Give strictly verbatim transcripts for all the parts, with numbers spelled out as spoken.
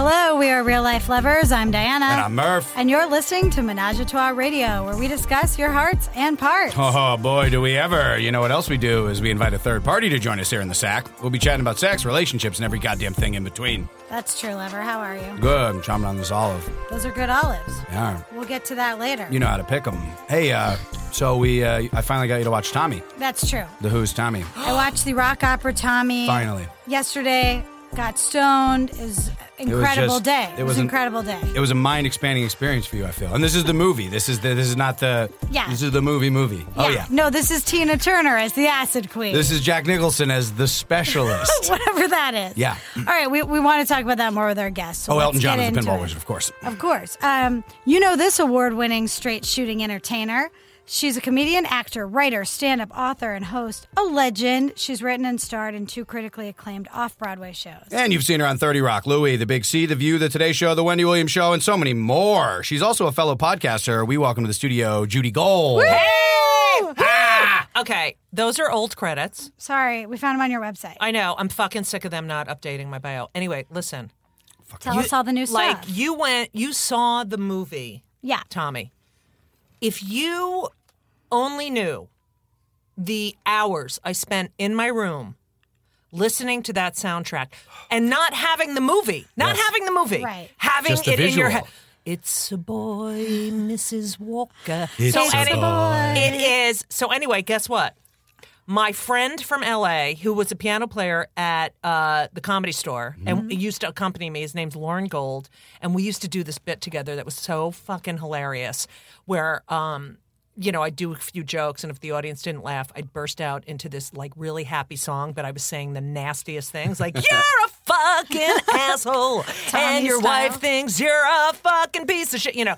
Hello, we are Real Life Lovers. I'm Diana. And I'm Murph. And you're listening to Menage a Trois Radio, where we discuss your hearts and parts. Oh, boy, do we ever. You know what else we do is we invite a third party to join us here in the sack. We'll be chatting about sex, relationships, and every goddamn thing in between. That's true, lover. How are you? Good. I'm chomping on this olive. Those are good olives. Yeah. We'll get to that later. You know how to pick them. Hey, uh, so we, uh, I finally got you to watch Tommy. That's true. The Who's Tommy. I watched the rock opera Tommy. Finally. Yesterday, got stoned. It was an incredible just- day. It, it was was an an- incredible day. It was a mind-expanding experience for you, I feel. And this is the movie. This is the, this is not the... Yeah. This is the movie movie. Oh, yeah. No, this is Tina Turner as the Acid Queen. This is Jack Nicholson as the specialist. Whatever that is. Yeah. All right, we, we want to talk about that more with our guests. So Oh, let's Elton John get is the into pinball it. wizard, of course. Of course. Um, you know this award-winning straight-shooting entertainer. She's a comedian, actor, writer, stand-up author, and host. A legend. She's written and starred in two critically acclaimed off-Broadway shows. And you've seen her on thirty Rock, Louie, The Big C, The View, The Today Show, The Wendy Williams Show, and so many more. She's also a fellow podcaster. We welcome to the studio Judy Gold. Hey! Ah! Okay, those are old credits. Sorry, we found them on your website. I know. I'm fucking sick of them not updating my bio. Anyway, listen. Tell You- us all the new Like, stuff. you went, you saw the movie, Yeah. Tommy. If you only knew the hours I spent in my room listening to that soundtrack and not having the movie, not Yes. having the movie, Right. having Just the it in your visual. head. It's a boy, Missus Walker. It's so a any- boy. It is. So anyway, guess what? My friend from L A, who was a piano player at uh, the Comedy Store and used to accompany me, his name's Lauren Gold, and we used to do this bit together that was so fucking hilarious, where, um, you know, I'd do a few jokes, and if the audience didn't laugh, I'd burst out into this, like, really happy song, but I was saying the nastiest things, like, you're a fucking asshole, and your style. wife thinks you're a fucking piece of shit. You know,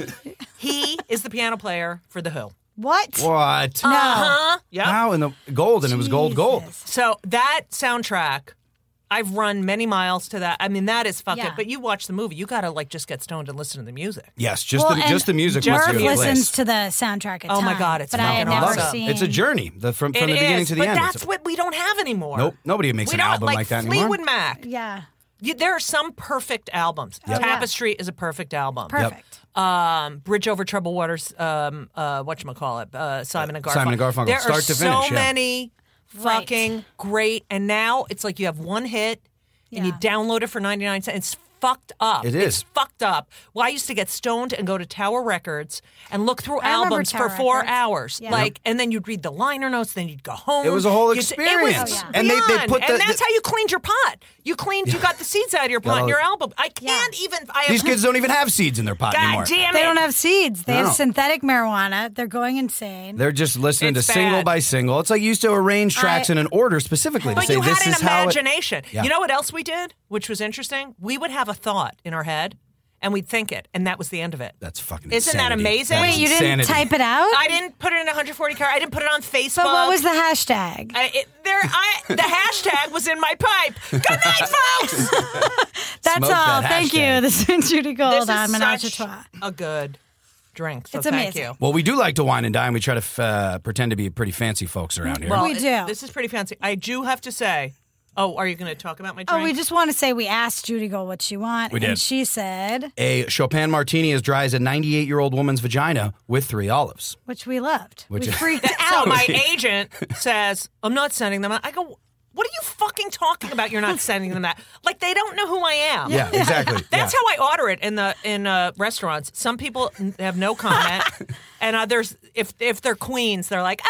he is the piano player for The Who. What? What? No. Huh? Yep. How in the gold, and it was gold, gold. Jesus. So that soundtrack, I've run many miles to that. I mean, that is fucking. Yeah. But you watch the movie, you gotta like just get stoned and listen to the music. Yes, just Well, the and just the music. just puts the you in music. place. listens to the soundtrack at Oh my times, God, it's but I had fucking never awesome. seen. It's a journey the, from, from It the beginning is, to the but end. that's It's a- what we don't have anymore. Nope, nobody makes we an don't, album like, like that Fleetwood anymore. Mac. Yeah. You, there are some perfect albums. Yep. Tapestry is a perfect album. Perfect. Um, Bridge Over Troubled Waters. Um, uh, whatchamacallit? Uh, Simon and Garfunkel. Simon and Garfunkel, There start are to so finish, yeah. many Right. fucking great, and now it's like you have one hit and you Yeah. download it for ninety-nine cents. It's fucked up. It It's is. fucked up. Well, I used to get stoned and go to Tower Records and look through I remember albums Tower for four Records. hours. Yeah. Like, and then you'd read the liner notes, then you'd go home. It was a whole You'd- It experience. was Oh, yeah. And they- they beyond. put the- and that's the- how you cleaned your pot. You cleaned, you got the seeds out of your pot in all- your album. I can't even. I have, These kids don't even have seeds in their pot God anymore. damn it. They don't have seeds. They No. have synthetic marijuana. They're going insane. They're just listening It's to single bad. by single. It's like you used to arrange tracks I- in an order specifically to But say you this had an is how it. imagination. Yeah. You know what else we did, which was interesting? We would have a thought in our head, and we'd think it, and that was the end of it. That's fucking Isn't that insanity. amazing? That Wait, is you didn't insanity. type it out? I didn't put it in one hundred forty car. I didn't put it on Facebook. But what was the hashtag? I, it, there, I, the hashtag was in my pipe. Good night, folks. That's Smoke all. that Thank hashtag. you. This is Judy Gold This on is Menage a such Trois. a good drink. So It's thank amazing. you. Well, we do like to wine and dine. We try to uh, pretend to be pretty fancy folks around here. Well, We it- do. This is pretty fancy. I do have to say. Oh, are you going to talk about my drink? Oh, we just want to say we asked Judy Gold what she want, We and did. she said, A Chopin martini as dry as a ninety-eight-year-old woman's vagina with three olives. which we loved. Which we is- freaked So out. my agent says, I'm not sending them. I go, what are you fucking talking about? You're not sending them that. Like, they don't know who I am. Yeah, exactly. That's yeah. how I order it in the in uh, restaurants. Some people n- have no comment, and others, if if they're queens, they're like,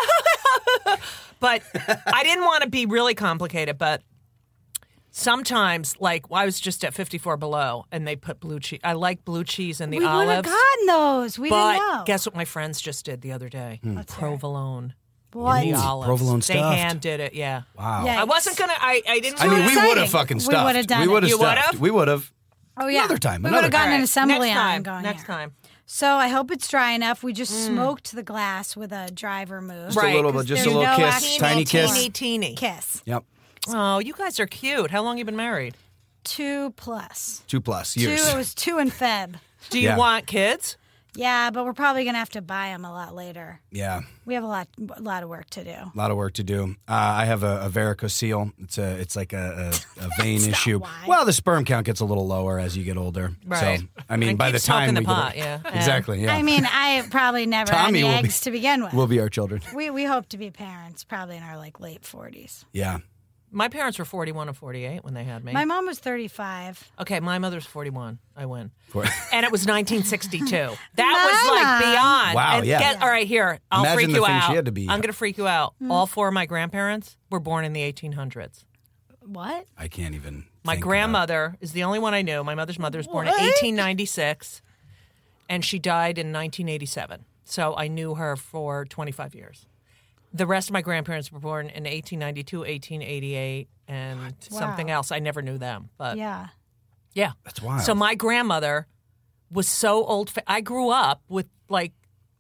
but I didn't want to be really complicated, but sometimes, like, I was just at fifty-four Below, and they put blue cheese. I like blue cheese in the we would have olives. gotten those. We But didn't know. guess what my friends just did the other day? Provolone. What? in the Ooh, olives. provolone They stuffed. hand did it, yeah. Wow. Yeah. I wasn't gonna. I, I didn't. I mean, we exciting. would have fucking We stuffed. would've done we it. would have You stuffed. would've? We would have. Oh, yeah. Another time, We another would have gotten time. an assembly next on time. going Next here. time. So I hope it's dry enough. We just smoked the glass with a dry vermouth. Just Right, a little, 'cause bit, just a there's little no kiss, actual tiny kiss. Teeny, teeny. Kiss. Yep. Oh, you guys are cute. How long you been married? Two plus. Two plus Two, years. it was two in Feb. Do you Yeah. want kids? Yeah, but we're probably going to have to buy them a lot later. Yeah. We have a lot a lot of work to do. A lot of work to do. Uh, I have a, a varicocele. It's a it's like a, a, a vein issue. why. Well, the sperm count gets a little lower as you get older. Right. So I mean, And by keep the time smoking we the pot, get yeah. exactly. Yeah. I mean, I probably never had Tommy any will be- eggs to begin with. will be our children. we we hope to be parents probably in our like late forties. Yeah. My parents were forty-one and forty-eight when they had me. My mom was thirty-five. Okay, my mother's forty-one. I win. For- And it was nineteen sixty-two. That was like Mama. beyond. Wow, And yeah. get- all right, here. I'll Imagine freak the you things out. she had to be- I'm going to freak you out. All four of my grandparents were born in the eighteen hundreds. What? I can't even. My think grandmother is the only one I knew. My mother's mother was born in What? eighteen ninety-six, and she died in nineteen eighty-seven. So I knew her for twenty-five years. The rest of my grandparents were born in eighteen ninety-two, eighteen eighty-eight, and something Wow. else. I never knew them. But Yeah. yeah. That's wild. So my grandmother was so old. Fa- I grew up with like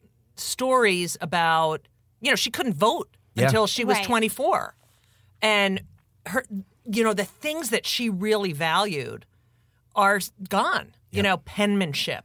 stories about, you know, she couldn't vote Yeah. until she was Right. twenty-four. And her, you know, the things that she really valued are s- gone. You know, penmanship.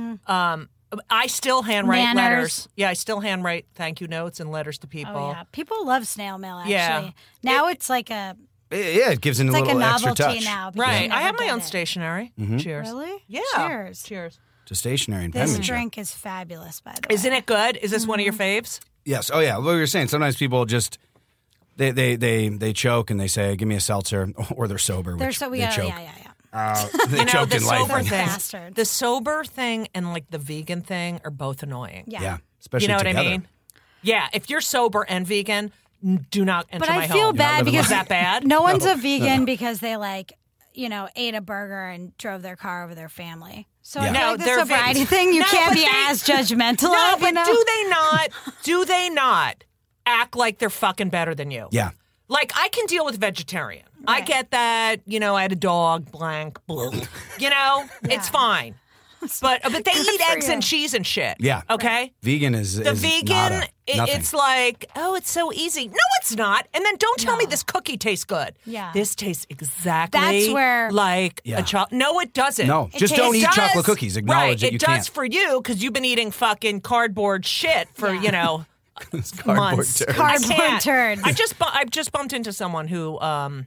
Um, I still handwrite Manners. letters. Yeah, I still handwrite thank you notes and letters to people. Oh yeah. People love snail mail. Actually. Yeah. Now it's like a Yeah, it gives it a it's like little a extra novelty touch. now. because Right. you I never have my did own it. stationery. Cheers. Really? Yeah. Cheers. Cheers. To stationary and This penmanship. drink is fabulous, by the way. Isn't it good? Is this one of your faves? Yes. Oh, yeah. What we were saying, sometimes people just they they they they choke and they say, "Give me a seltzer," or they're sober. They're which so they yeah, choke. yeah, yeah, yeah. Uh, they You know, choke the in life. sober Those thing, bastards. the sober thing, and like the vegan thing are both annoying. Yeah. Yeah, especially You know what together. I mean? Yeah. If you're sober and vegan, n- do not enter But my I feel home. bad living because Is that bad? no one's a vegan because they like, you know, ate a burger and drove their car over their family. So I Yeah. feel No, like the they're sobriety veg- thing, you No, can't but be they- as judgmental No, of, but you know? do they not? Do they not act like they're fucking better than you? Yeah. Like, I can deal with vegetarian. I Right. get that, you know, I had a dog, blank, blah. You know, it's fine. But but they eat for eggs you. and cheese and shit. Yeah. Okay? Vegan is The is vegan, nada. it, Nothing. it's like, oh, it's so easy. No, it's not. And then don't tell me No. this cookie tastes good. Yeah. This tastes exactly That's where- like Yeah. a chocolate. No, it doesn't. No, It just don't tastes- eat It chocolate does. cookies. Acknowledge right. that you it does can't. for you because you've been eating fucking cardboard shit for, Yeah. you know, Cardboard months. turd. Cardboard I can't. turds. I just bu- I've just bumped into someone who, um,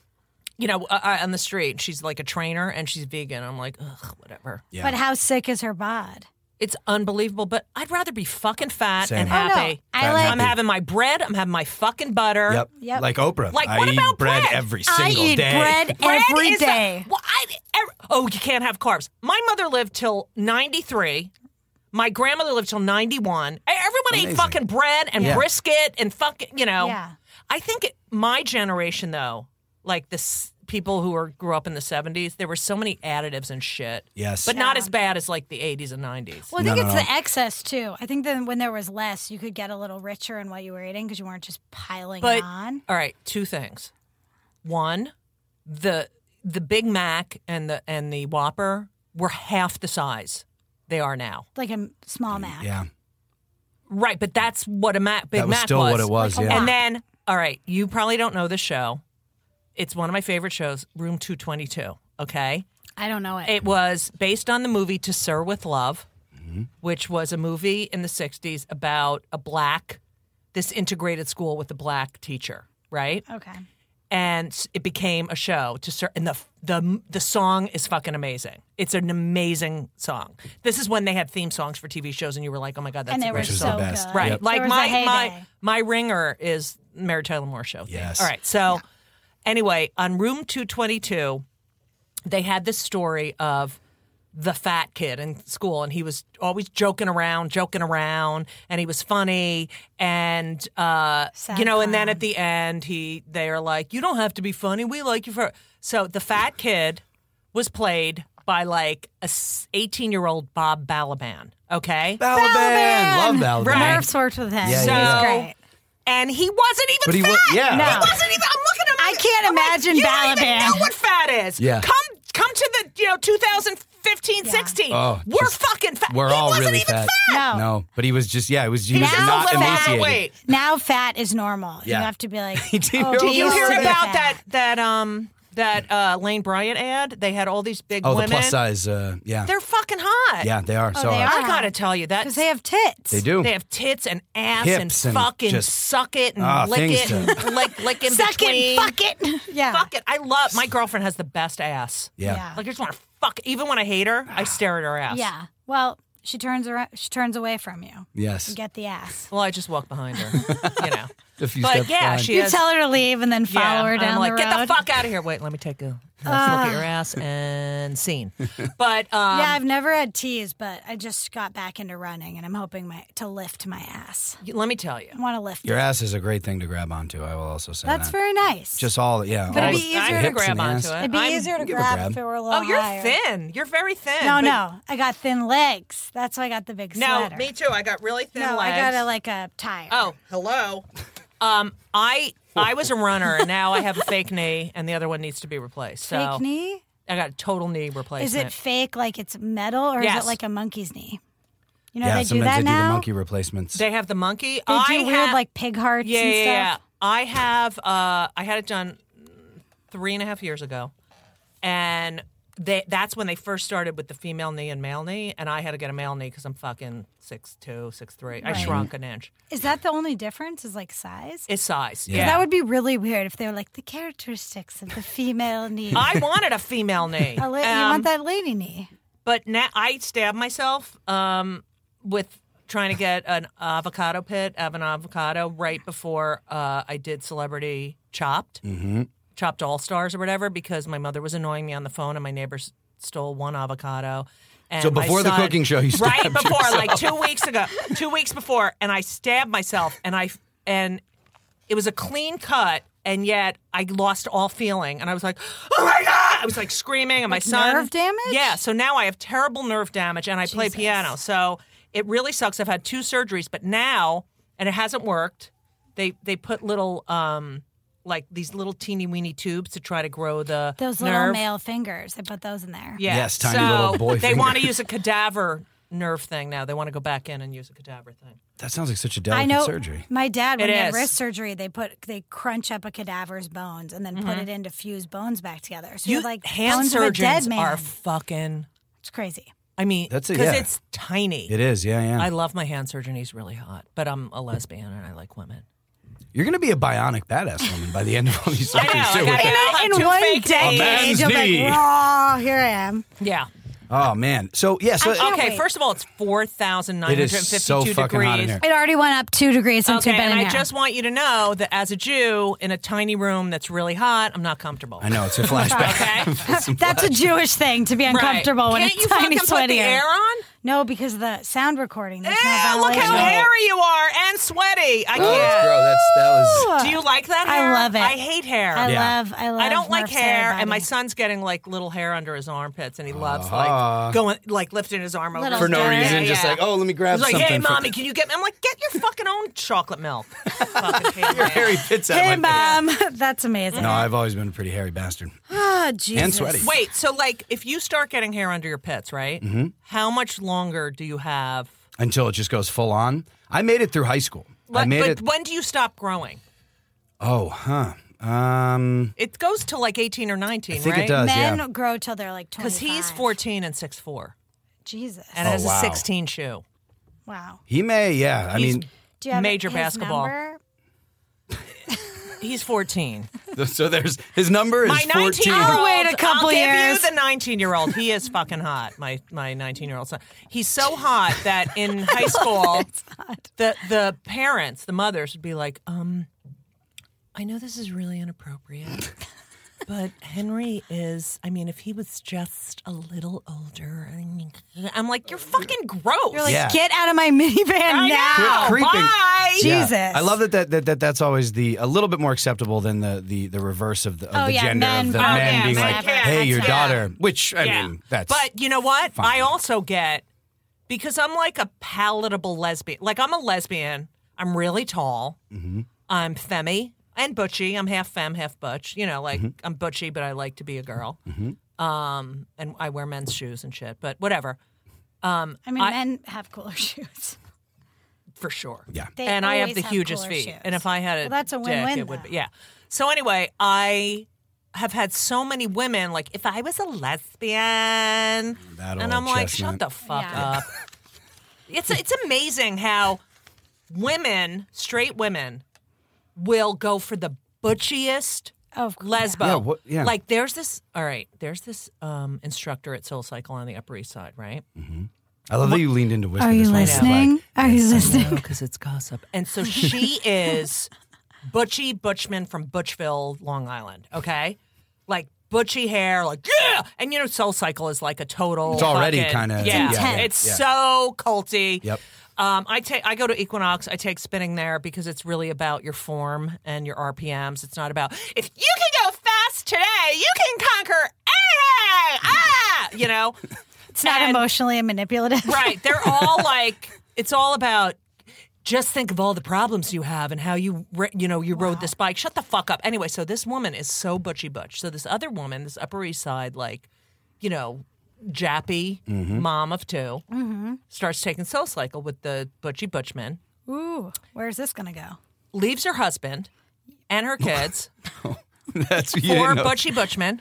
you know, uh, uh, on the street. She's like a trainer and she's vegan. I'm like, ugh, whatever. Yeah. But how sick is her bod? It's unbelievable, but I'd rather be fucking fat Same. and Oh, no. happy. I Fat like- I'm having my bread. I'm having my fucking butter. Yep. Yep. Like Oprah. Like, I what eat about bread, bread? every I single eat day. bread Bread every is the- day. well, I, every, oh, you can't have carbs. My mother lived till ninety-three. My grandmother lived till ninety-one. Everyone ate Amazing. fucking bread and Yeah. brisket and fucking, you know. Yeah. I think it, my generation, though, like the s- people who were grew up in the seventies, there were so many additives and shit. Yes. But not Yeah. as bad as like the eighties and nineties. Well, I No, think no, it's no. the excess too. I think that when there was less, you could get a little richer in what you were eating because you weren't just piling But on. all right, two things. One, the the Big Mac and the and the Whopper were half the size they are now. Like a small Mac. Yeah. Right, but that's what a Mac Big That was Mac still was. what it was. Like a Yeah. And then, all right, you probably don't know the show. It's one of my favorite shows, Room two twenty-two. Okay, I don't know it. it was based on the movie To Sir with Love, Mm-hmm. which was a movie in the sixties about a black, this integrated school with a black teacher, right? Okay. And it became a show to ser- and the the the song is fucking amazing. It's an amazing song. This is when they had theme sonings for T V shows, and you were like, "Oh my god, that's And a they were great Which is song." the so best. good. Right. Yep. Like There was a my my heyday. my ringer is Mary Tyler Moore show. theme. Yes. All right. So anyway, on Room two twenty-two, they had this story of the fat kid in school, and he was always joking around, joking around, and he was funny, and uh, Sad you know, and then clown. at the end, he they are like, "You don't have to be funny. We like you for." So the fat kid was played by like a eighteen-year-old Bob Balaban. Okay. Balaban. Love Balaban. Right. Nerf's worked with him. Yeah, He's yeah, yeah. great. And he wasn't even But he fat. wa- yeah. No. He wasn't even. I'm looking at him. I can't I'm like, imagine you don't even Balaban. know what fat is. Yeah. Come, come to the you know two thousand fifteen, Yeah. sixteen. Oh, We're just- fucking fat. We're he all wasn't really even fat. fat. No. No, but he was just yeah. It was he was Now not fat- emaciated. Wait. Now fat is normal. Yeah. You have to be like, Did you oh, know he Did you used hear to be about fat. that? That um, that uh, Lane Bryant ad. They had all these big Oh, women. the plus size. Uh, yeah. They're fucking hot. yeah, they are. Oh, so they hot. are. I gotta tell you that Because they have tits. They do. They have tits and ass Hips and and fucking just- suck it and Ah, lick things it to- and lick, lick in Suck between. it, fuck it. Yeah. Fuck it. I love my girlfriend has the best ass. Yeah. Yeah. Like I just want to fuck. Even when I hate her, I stare at her ass. Yeah. Well, she turns around. She turns away from you. Yes. And get the ass. Well, I just walk behind her. You know. A few But steps yeah, behind. she You has. tell her to leave and then follow yeah, her down I'm like, the get road. the fuck out of here. Wait, let me take a let's look at your ass and scene. But um, Yeah, I've never had teas, but I just got back into running, and I'm hoping my to lift my ass. let me tell you. I want to lift Your it. ass is a great thing to grab onto. I will also say That's that. very nice. Just all, yeah. But all it'd the be I easier can hips grab and the onto ass. it. It'd be I'm- easier to give a grab grab. if it were a little Oh, you're higher. thin. You're very thin. No, but- no, I got thin legs. That's why I got the big No, sweater. me too. I got really thin no, legs. I got a like a tire. Oh, hello. Um, I I was a runner, and now I have a fake knee, and the other one needs to be replaced. So fake knee? I got a total knee Is replacement. it fake, like it's metal, or is Yes. it like a monkey's knee? You know Yeah, they do sometimes that they now. do the monkey replacements. They have the monkey. They I do weird have, like pig hearts yeah, and yeah, stuff. yeah. I have. Uh, I had it done three and a half years ago, and they that's when they first started with the female knee and male knee, and I had to get a male knee because I'm fucking six two, six three. I Right. shrunk an inch. Is that the only difference? Is like size? It's size. Yeah. Yeah. That would be really weird if they were like the characteristics of the female knee. I wanted a female knee. A la- you Um, want that lady knee? But now I stabbed myself um, with trying to get an avocado pit of an avocado right before uh, I did Celebrity Chopped, mm-hmm. Chopped All Stars or whatever, because my mother was annoying me on the phone and my neighbors stole one avocado. And So my before the son- cooking show, you right stabbed before, yourself. like two weeks ago, two weeks before, and I stabbed myself, and I and it was a clean cut. And yet I lost all feeling. And I was like, oh my God! I was like screaming. And my Like son. nerve damage? Yeah. So now I have terrible nerve damage and I play Jesus. piano. So it really sucks. I've had two surgeries, but now, and it hasn't worked, they, they put little, um, like these little teeny weeny tubes to try to grow the Those little nerve. male fingers. They put those in there. Yeah. Yes, tiny so little boy They want to finger. use a cadaver nerve thing now. They want to go back in and use a cadaver thing. That sounds like such a I delicate know surgery. my dad when It he had is. wrist surgery, they put they crunch up a cadaver's bones and then put it in to fuse bones back together. So Mm-hmm. You you're like hand bones of a dead surgeons man. are fucking. It's crazy. I mean, That's it, because yeah. it's tiny. It is, yeah, yeah. I love my hand surgeon. He's really hot, but I'm a lesbian and I like women. You're going to be a bionic badass woman by the end of all these I know. surgeries, I too. gotta get I'll have In two one fake day, knees. A man's you'll be knee. like, "Raw, here I am." Yeah. Oh, man. So, yeah, so can't Okay. wait. First of all, it's four thousand nine it hundred is fifty-two so degrees. fucking hot in here. It already went up two degrees since Okay, we've been and in I here. just want you to know that as a Jew in a tiny room that's really hot, I'm not comfortable. I know, it's a flashback. Okay. Some That's a Jewish thing to be uncomfortable when Can't it's you tiny fucking sweaty put the air on? No, because of the sound recording. There's Ew, no look ventilation. how hairy you are and sweaty. I Oh, that's can't. gross. That's, that was... Do you like that I hair? love it. I hate hair. I Yeah. love, I love. I don't like Murph's hair, and my body. son's getting like little hair under his armpits, and he loves Uh-huh. like going, like lifting his arm over Little For his no Yeah, reason, yeah, just yeah. like, oh, let me grab He's like, something. hey, for- mommy, can you get me? I'm like, get your fucking own chocolate milk. Fucking hate Your my hairy ass. pits out Hey, of my mom, that's amazing. No, I've always been a pretty hairy bastard. Oh, Jesus. And sweaty. Wait, so like, if you start getting hair under your pits, right? Mm-hmm. How much longer do you have? Until it just goes full on. I made it through high school. I But, made but it... when do you stop growing? Oh, huh. Um, It goes to like eighteen or nineteen, I think right? it does, Men yeah. grow till they're like twenty-five. Because he's fourteen and six four, Jesus. and Oh, has wow. a sixteen shoe. Wow. He may, yeah. I He's- mean, Do you have Major his basketball. number? He's fourteen. so there's his number is My fourteen. nineteen-year-old. I'll wait a couple I'll give years. you the nineteen-year-old. He is fucking hot. My my nineteen-year-old son. He's so hot that in high school, the the parents, the mothers, would be like, um, I know this is really inappropriate, but Henry is. I mean, if he was just a little older, I mean, I'm like, you're fucking gross. You're like, Yeah. get out of my minivan I now. know. Quit creeping. Bye. Yeah. Jesus. I love that, that, that, that that's always the a little bit more acceptable than the the, the reverse of the, of Oh, the yeah, gender men- of the oh, men yeah, being men like, can't. hey, your Yeah. daughter. Which I Yeah. mean, that's But you know what? fine. I also get because I'm like a palatable lesbian. Like I'm a lesbian. I'm really tall. Mm-hmm. I'm femmy and butchy. I'm half femme, half butch. You know, like Mm-hmm. I'm butchy, but I like to be a girl. Um, and I wear men's shoes and shit. But whatever, I mean, I- men have cooler shoes. for sure. Yeah. They and I have always the have hugest cooler feet. shoes. And if I had a Well, that's a dick, win-win, it would be though. yeah. So anyway, I have had so many women like, if I was a lesbian, That and old I'm like, chestnut. shut the fuck Yeah. up. It's it's amazing how women, straight women, will go for the butchiest Of course. lesbo. Yeah, what- yeah. Like there's this. All right, there's this um, instructor at Soul Cycle on the Upper East Side, right? I love that you leaned into whisper. Are you this one. listening? Are you listening? because it's gossip. And so she is Butchie Butchman from Butchville, Long Island. Okay, like butchy hair, like yeah. And you know, Soul Cycle is like a total. It's already fucking- kinda- yeah. It's intense. It's Yeah. so culty. Yep. Um, I take I go to Equinox. I take spinning there because it's really about your form and your R P Ms. It's not about if you can go fast today, you can conquer anything. Ah, you know. It's not And- emotionally manipulative. Right. They're all like, it's all about just think of all the problems you have and how you, ri- you know, you rode this bike. Shut the fuck up. Anyway, so this woman is so butchy butch. So this other woman, this Upper East Side, like, you know, jappy mom of two, starts taking Soul Cycle with the butchy butchman, Ooh, where's this gonna go? leaves her husband and her kids That's you for didn't know. butchy butchman.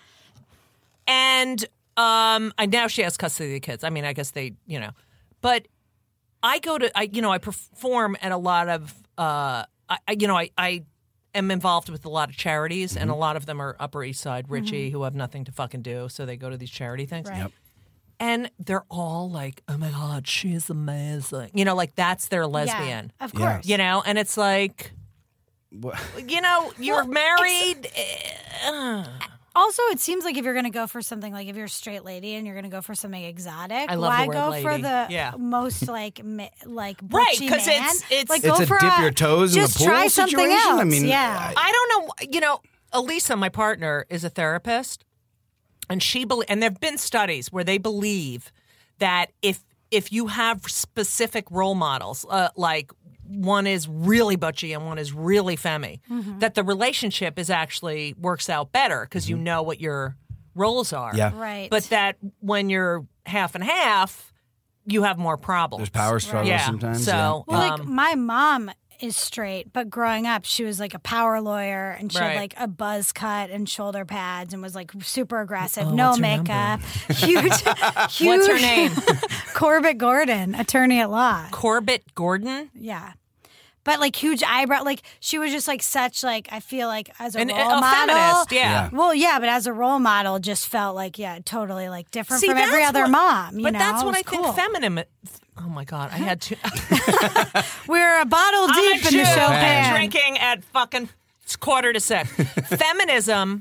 And um, I now she has custody of the kids. I mean, I guess they, you know, but I go to, I you know, I perform at a lot of, uh, I, I you know, I, I am involved with a lot of charities, Mm-hmm. and a lot of them are Upper East Side Richie who have nothing to fucking do, so they go to these charity things. Right. Yep. And they're all like, "Oh my God, she's amazing," you know, like that's their lesbian, Yeah, of Yeah. course. you know, and it's like, What? you know, you're married. eh, Also, it seems like if you're going to go for something like if you're a straight lady and you're going to go for something exotic, I love why the word go lady. for the Yeah. most like mi- like Right, butchy 'cause man? it's- it's- like It's go a for dip a, your toes in the just pool try something situation? else. I mean, yeah. I don't know. You know, Elisa, my partner, is a therapist, and she bel and there've been studies where they believe that if if you have specific role models, uh, like one is really butchy and one is really femmy, Mm-hmm. that the relationship is actually works out better because you know what your roles are. Yeah. Right. But that when you're half and half, you have more problems. There's power struggles Yeah. sometimes. So, Well, like um, my mom is straight, but growing up, she was like a power lawyer, and she Right. had like a buzz cut and shoulder pads, and was like super aggressive, Oh, no what's her makeup, huge, huge. What's her name? Corbett Gordon, attorney at law. Corbett Gordon. Yeah. But like huge eyebrow, like she was just like such like I feel like as a An- role a model. feminist, yeah. Well, yeah, but as a role model, just felt like yeah, totally like different See, from every that's other what- mom. You But know? that's It what was I cool. think feminine. Oh my God, I had to. We're a bottle I'm a deep in the Jew show Pan. pan. drinking at fucking quarter to six. Feminism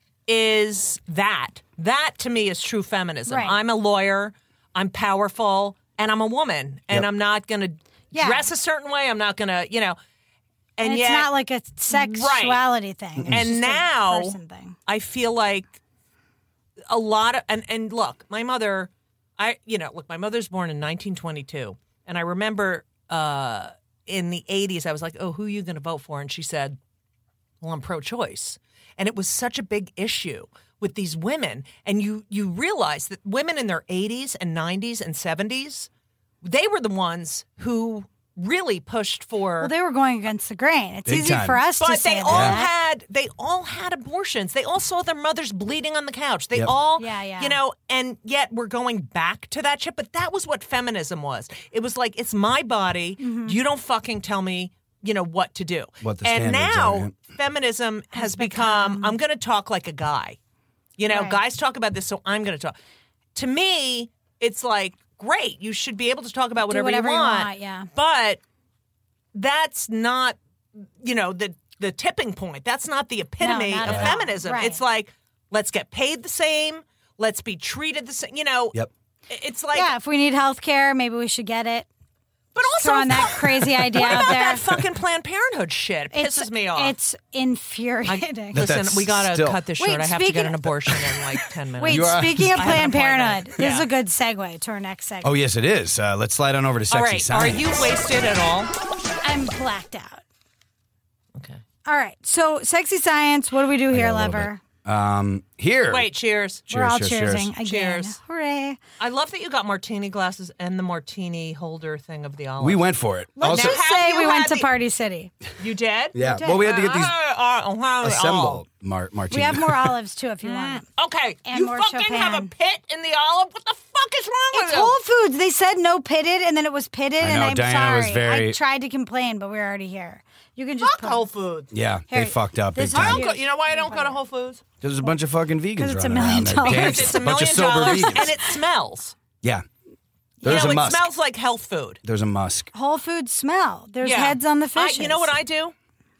is that. That to me is true feminism. Right. I'm a lawyer. I'm powerful, and I'm a woman, and Yep. I'm not going to Yeah. dress a certain way. I'm not going to, you know. And, And it's yet, not like a sexuality thing. It's And just a now- person thing. I feel like a lot of and and look, my mother, I you know, look, my mother's born in nineteen twenty-two, and I remember uh, in the eighties, I was like, "Oh, who are you going to vote for?" And she said, "Well, I'm pro-choice," and it was such a big issue with these women, and you you realize that women in their eighties and nineties and seventies, they were the ones who really pushed for. Well, they were going against the grain. It's Big easy time. for us to But say they all that. had they all had abortions. They all saw their mothers bleeding on the couch. They Yep. all Yeah, yeah. you know, and yet we're going back to that shit. But that was what feminism was. It was like it's my body. Mm-hmm. You don't fucking tell me, you know, what to do. What the and standards now are, yeah. feminism has become, I'm gonna talk like a guy. You know, Right. guys talk about this, so I'm gonna talk. To me, it's like, great, you should be able to talk about whatever, whatever you you want. want, yeah. But that's not, you know, the the tipping point. That's not the epitome not of at all. feminism. Right. It's like, let's get paid the same. Let's be treated the same. You know, Yep. it's like, Yeah, if we need health care, maybe we should get it. but also Throwing that crazy idea what out about there. that fucking Planned Parenthood shit? It pisses it's, me off. It's infuriating. That- Listen, that's we gotta still- cut this Wait, short. I have to get speaking- an abortion in like ten minutes. Wait, You are- speaking of I have an Planned appointment. Parenthood, this is Yeah. a good segue to our next segment. Oh, yes, it is. Uh, let's slide on over to all Sexy right, Science. are you wasted at all? I'm blacked out. Okay. All right, so Sexy Science, what do we do here, got a little Lever? Um, here. Wait, cheers. Cheers, We're all cheers, cheersing cheers. again. Cheers. Hooray. I love that you got martini glasses and the martini holder thing of the olive. We went for it. Let's Also, just Have say you we went had to the- Party City. You did? yeah. did. Well, we had to get these. Ah, uh, Assemble mar- martini. We have more olives too if you want. Okay, And you more fucking Chopin. have a pit in the olive. What the fuck is wrong with It's you? Whole Foods. They said no pitted, and then it was pitted, I and know, I'm Diana sorry. was very- I tried to complain, but we were already here. You can just Fuck put Whole Foods. Yeah, Here, they fucked up big this is I time. don't you- go, you know why I don't go to Whole Foods? There's a bunch of fucking vegans 'Cause it's a running million around. dollars. They're Because it's a bunch of million sober dollars vegans. and it smells. Yeah. You There's know, a it musk. smells like health food. There's a musk. Whole Foods smell. There's Yeah. heads on the I, fishes. you know what I do?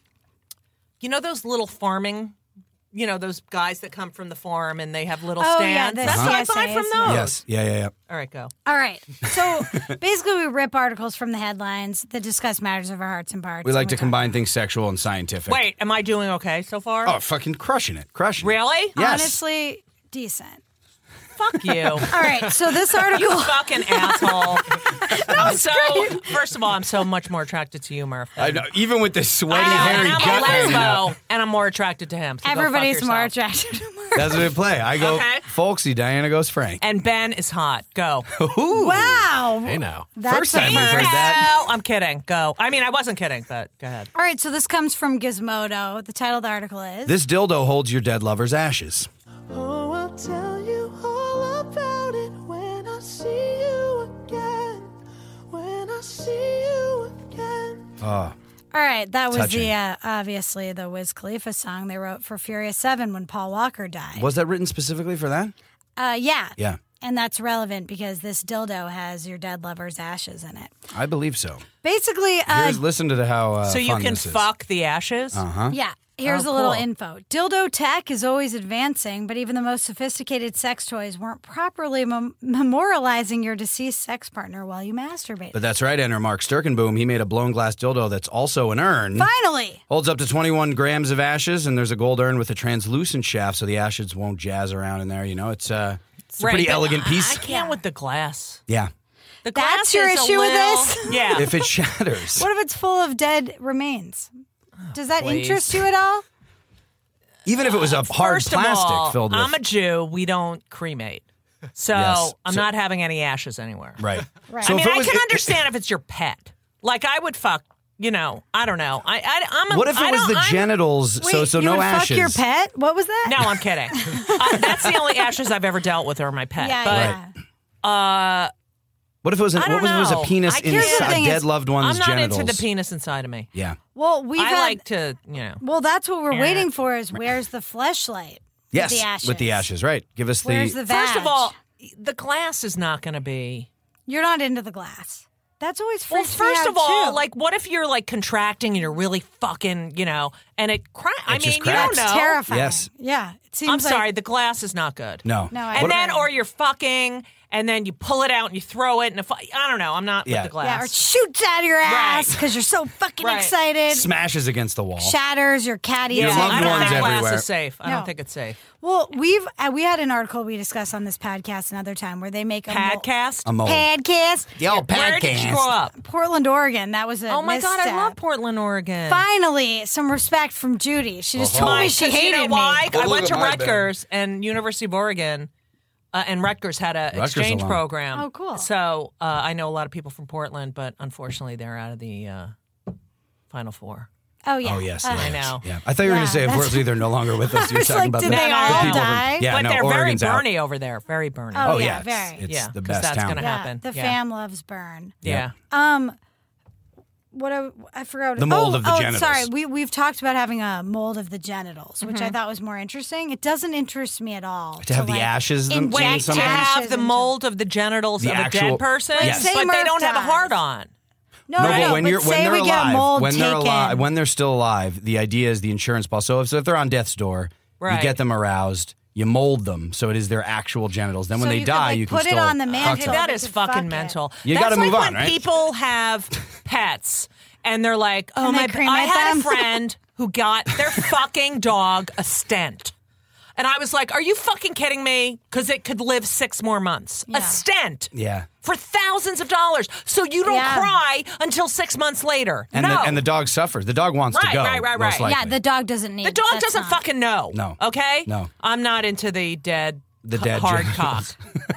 You know those little farming, you know, those guys that come from the farm and they have little Oh, yeah, stands? the That's what I C S buy As. from those. Yes. Yeah, yeah, yeah. All right, go. All right. So basically, we rip articles from the headlines that discuss matters of our hearts and parts. We and like to talk combine about things sexual and scientific. Wait, am I doing okay so far? Oh, fucking crushing it. Crushing it. Really? it. Yes. Honestly, decent. Fuck you. All right. So this article. You fucking asshole. I'm so, first of all, I'm so much more attracted to you, Murph. I know. Even with this sweaty, I know, hairy and I'm gut a hanging out. lesbo, and I'm more attracted to him. So go fuck Everybody's more yourself. attractive to Mark. That's what we play. I go Okay. folksy. Diana goes Frank. And Ben is hot. Go. Ooh. Wow. Hey now. That's First time a we've first. heard that. No, I'm kidding. Go. I mean, I wasn't kidding, but go ahead. All right. So this comes from Gizmodo. The title of the article is This dildo holds your dead lover's ashes. Oh, I'll tell you all about it when I see you again. When I see you again. Oh, All right, that was Touching. the uh, obviously the Wiz Khalifa song they wrote for Furious Seven when Paul Walker died. was that written specifically for that? Uh, yeah, Yeah, and that's relevant because this dildo has your dead lover's ashes in it. I believe so. Basically, uh, Here's, listen to the, how uh, So you fun can this is. fuck the ashes? Uh-huh. yeah. Here's Oh, a little cool. info. Dildo tech is always advancing, but even the most sophisticated sex toys weren't properly mem- memorializing your deceased sex partner while you masturbated. But that's right, enter Mark Sturkenboom. He made a blown glass dildo that's also an urn. Finally, Holds up to twenty-one grams of ashes, and there's a gold urn with a translucent shaft so the ashes won't jazz around in there. You know, it's, uh, it's a Right, pretty but elegant I- piece. I can't with the glass. Yeah. The glass That's your is a issue with little- this? Yeah. If it shatters. what if it's full of dead remains? Does that please. interest you at all? Even if it was a hard First plastic of all, filled with. I'm a Jew. We don't cremate. So Yes. I'm So- not having any ashes anywhere. Right. Right. So I if mean, it I was- can it- understand if it's your pet. Like, I would fuck, you know, I don't know. I, I, I'm a, What if it I was don't- the I'm- genitals? so Wait, so you no would ashes. fuck your pet? What was that? No, I'm kidding. uh, that's the only ashes I've ever dealt with are my pet. Yeah, but yeah. uh, What if it was, an, I what don't if it was know. a penis I can't- Here's the inside thing dead is, loved one's I'm not genitals? into the penis inside of me. Yeah. Well, we've I had, like to, you know. Well, that's what we're waiting for. Is where's the fleshlight? Yes. with the ashes. With the ashes, right. Give us Where's the. the vag? First of all, the glass is not going to be. You're not into the glass. That's always Well, freaks me first out, of all, too. like, what if you're like contracting and you're really fucking, you know, and it cra- I It mean, just you don't cracks. know. It's terrifying. Yes. Yeah. It seems I'm like, sorry, the glass is not good. no. No, I And What- then, or you're fucking, and then you pull it out and you throw it, and a fu- I don't know. I'm not Yeah. with the Yeah, or it glass. shoots out of your ass Right. because you're so fucking Right. excited. Smashes against the wall. Shatters your cat eats Your it. loved I don't ones think glass everywhere. is safe. I No. don't think it's safe. Well, we've uh, we had an article we discussed on this podcast another time where they make a mo- Podcast. A mold. podcast. The old Where did you podcast. grow up? Portland, Oregon. That was a Oh my god, I misstep. love Portland, Oregon. Finally, some respect from Judy. She just told me she 'Cause hated you know me. why? Well, I look went at to my bed. Rutgers and University of Oregon, uh, and Rutgers had a Rutgers exchange alum. program. Oh, cool. So uh, I know a lot of people from Portland, but unfortunately they're out of the uh, Final Four. Oh yeah. Oh, yes. Uh, yes, I know. Yeah. I thought you were going Yeah, to say, that's- unfortunately, they're no longer with us. I You're was talking like, about did the, they the all people from- die? Yeah, but no, they're Oregon's very out. Bernie over there. Very Bernie. Oh, Oh, yeah, yeah. It's, very. it's Yeah, the 'cause best that's town. gonna Yeah, happen. the Yeah. fam loves burn. yeah. Um, what I, I forgot. The mold oh, of the oh, genitals. Sorry, we we've talked about having a mold of the genitals, which I Mm-hmm. thought was more interesting. It doesn't interest me at all To have the like, ashes in- inject in Wait, to something? have ashes the into- mold of the genitals The of actual- a dead person, Yes. Say but they Murph don't have a dies. heart on. No, No, no, but when but you're when say they're we get alive, mold when they're taken. alive, when they're still alive, the idea is the insurance policy. So if, so if they're on death's door, you Right. get them aroused, you mold them, so it is their actual genitals. Then when So they you could, die, like, you can put it still on the fuck mantle. them. That They is could fucking fuck it. mental. You That's gotta like move on, when right? people have pets and they're like, "Oh And they my!" cremate I had them. a friend who got their fucking dog a stent, and I was like, "Are you fucking kidding me?" Because it could live six more months. Yeah. A stent Yeah. for thousands of dollars, so you don't Yeah. cry until six months later. And, no, the, and the dog suffers. The dog wants Right, to go. right, right, most right. Yeah, likely. the dog doesn't need. the dog that's doesn't not- fucking know. No. Okay. No. I'm not into the dead. The c- dead hard genitals. cock.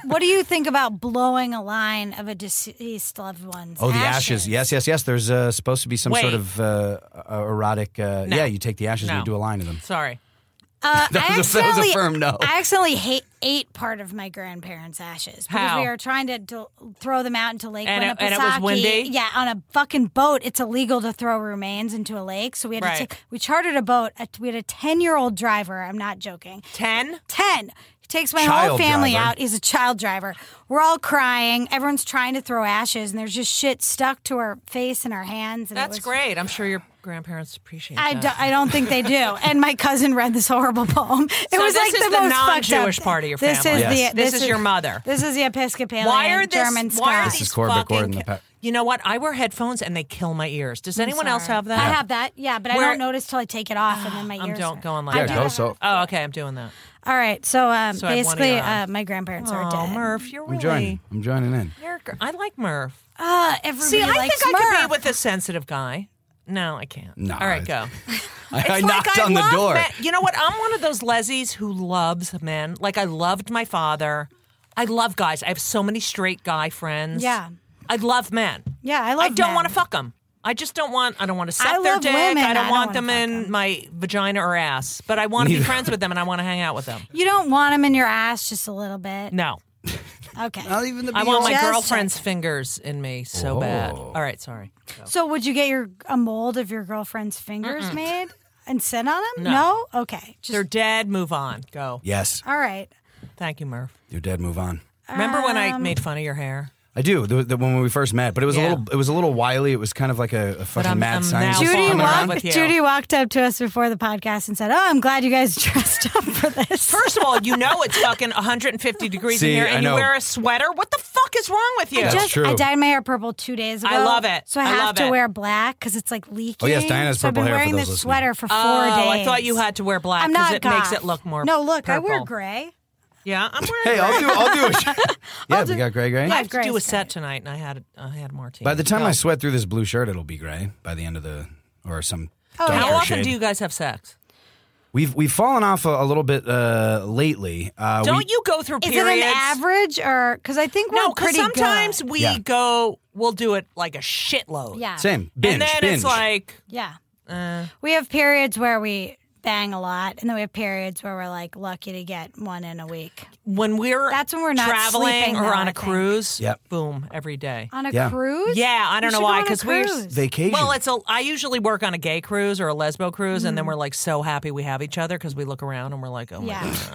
what do you think about blowing a line of a deceased loved one's Oh, the ashes? ashes. Yes, yes, yes. There's uh, supposed to be some Wait. sort of uh, uh, erotic. Uh, No. Yeah, you take the ashes and No. you do a line to them. Sorry. Uh, That I was a- that was a accidentally- firm no. I accidentally hate, ate part of my grandparents' ashes because How? we were trying to, to throw them out into Lake And it- Winnipesaukee. and it was windy? Yeah, on a fucking boat. It's illegal to throw remains into a lake, so we had Right. to take. We chartered a boat. A- We had a ten-year-old driver. I'm not joking. Ten? Ten. He takes my Child whole family driver. out. He's a child driver. We're all crying. Everyone's trying to throw ashes, and there's just shit stuck to our face and our hands. And it That's was, great. I'm sure your grandparents appreciate I, that. do, I don't think they do. And my cousin read this horrible poem. It So was this like is the, the most fucked non-Jewish up. part of your this family. Is Yes. the, This is your mother. This is the Episcopalian Why are this, German why are Scot. This these is Corbett Gordon, fucking... the pa- You know what? I wear headphones and they kill my ears. Does anyone else Sorry. have that? I have that, yeah, but I Where- don't notice till I take it off, and then my I'm ears. don't hurt. go on like Yeah, that. go so. Oh, okay. I'm doing that. All right, so, um, So I have one basically, ear on. uh, my grandparents are Oh, dead. Murph, you're I'm really... joining. I'm joining in. You're, gr- I like Murph. Uh, everybody See, I likes think I could Murph. be with this sensitive guy. No, I can't. No, All right, I- go. I, It's I like knocked I on the love door. men. You know what? I'm one of those lessies who loves men. Like I loved my father. I love guys. I have so many straight guy friends. Yeah. I love men. Yeah, I love I don't men. want to fuck them. I just don't want. I don't want to suck I their love dick. women. I don't I don't want wanna them fuck in 'em. my vagina or ass. But I want to be Neither. friends with them and I want to hang out with them. You don't want them in your ass just a little bit? No, Okay. Not even the I want my Just girlfriend's checking. fingers in me so Oh. bad. All right, sorry. So would you get your a mold of your girlfriend's fingers made and sit on them? No. Okay. Just They're dead. Move on. Go. Yes. all right. Thank you, Murph. You're dead. Move on. Remember when I Um, made fun of your hair? I do. The, the, when we first met, but it was Yeah. a little. It was a little wily. It was kind of like a, a fucking I'm- mad I'm science. now Judy falling in love walked, with you. Judy walked up to us before the podcast and said, "Oh, I'm glad you guys dressed up for this." First of all, you know it's fucking one hundred fifty degrees See, in here, I and you know. wear a sweater. What the fuck is wrong with you? That's Just, true. I dyed my hair purple two days ago. I love it. So I, I have love to it. wear black because it's like leaking. Oh, yes, Diana has so I've been purple hair for wearing those this listening. sweater for four oh, days. I thought you had to wear black I'm because not it makes goth. it look more. No, look, I wear purple. gray. Yeah, I'm wearing. Hey, I'll do. I'll do it. Yeah, we got gray, gray. I have to Gray's do a great. set tonight, and I had I had a martini. By the time Go. I sweat through this blue shirt, it'll be gray by the end of the or some. Oh, darker how often shade. do you guys have sex? We've we've fallen off a, a little bit uh, lately. Uh, Don't we, you go through Is periods? it an average or because I think we're No, because pretty sometimes good. we Yeah. go. We'll do it like a shitload. yeah Same binge. and then binge. it's like yeah uh, we have periods where we bang a lot, and then we have periods where we're like lucky to get one in a week. when we're That's when we're not traveling sleeping, or though, on I a think. cruise. Yep. Boom, every day. On a Yeah. cruise? Yeah, I don't We know should why go on a because we're cruise. vacation. well, it's a. I usually work on a gay cruise or a lesbo cruise, and then Mm. we're like so happy we have each other because we look around and we're like, oh my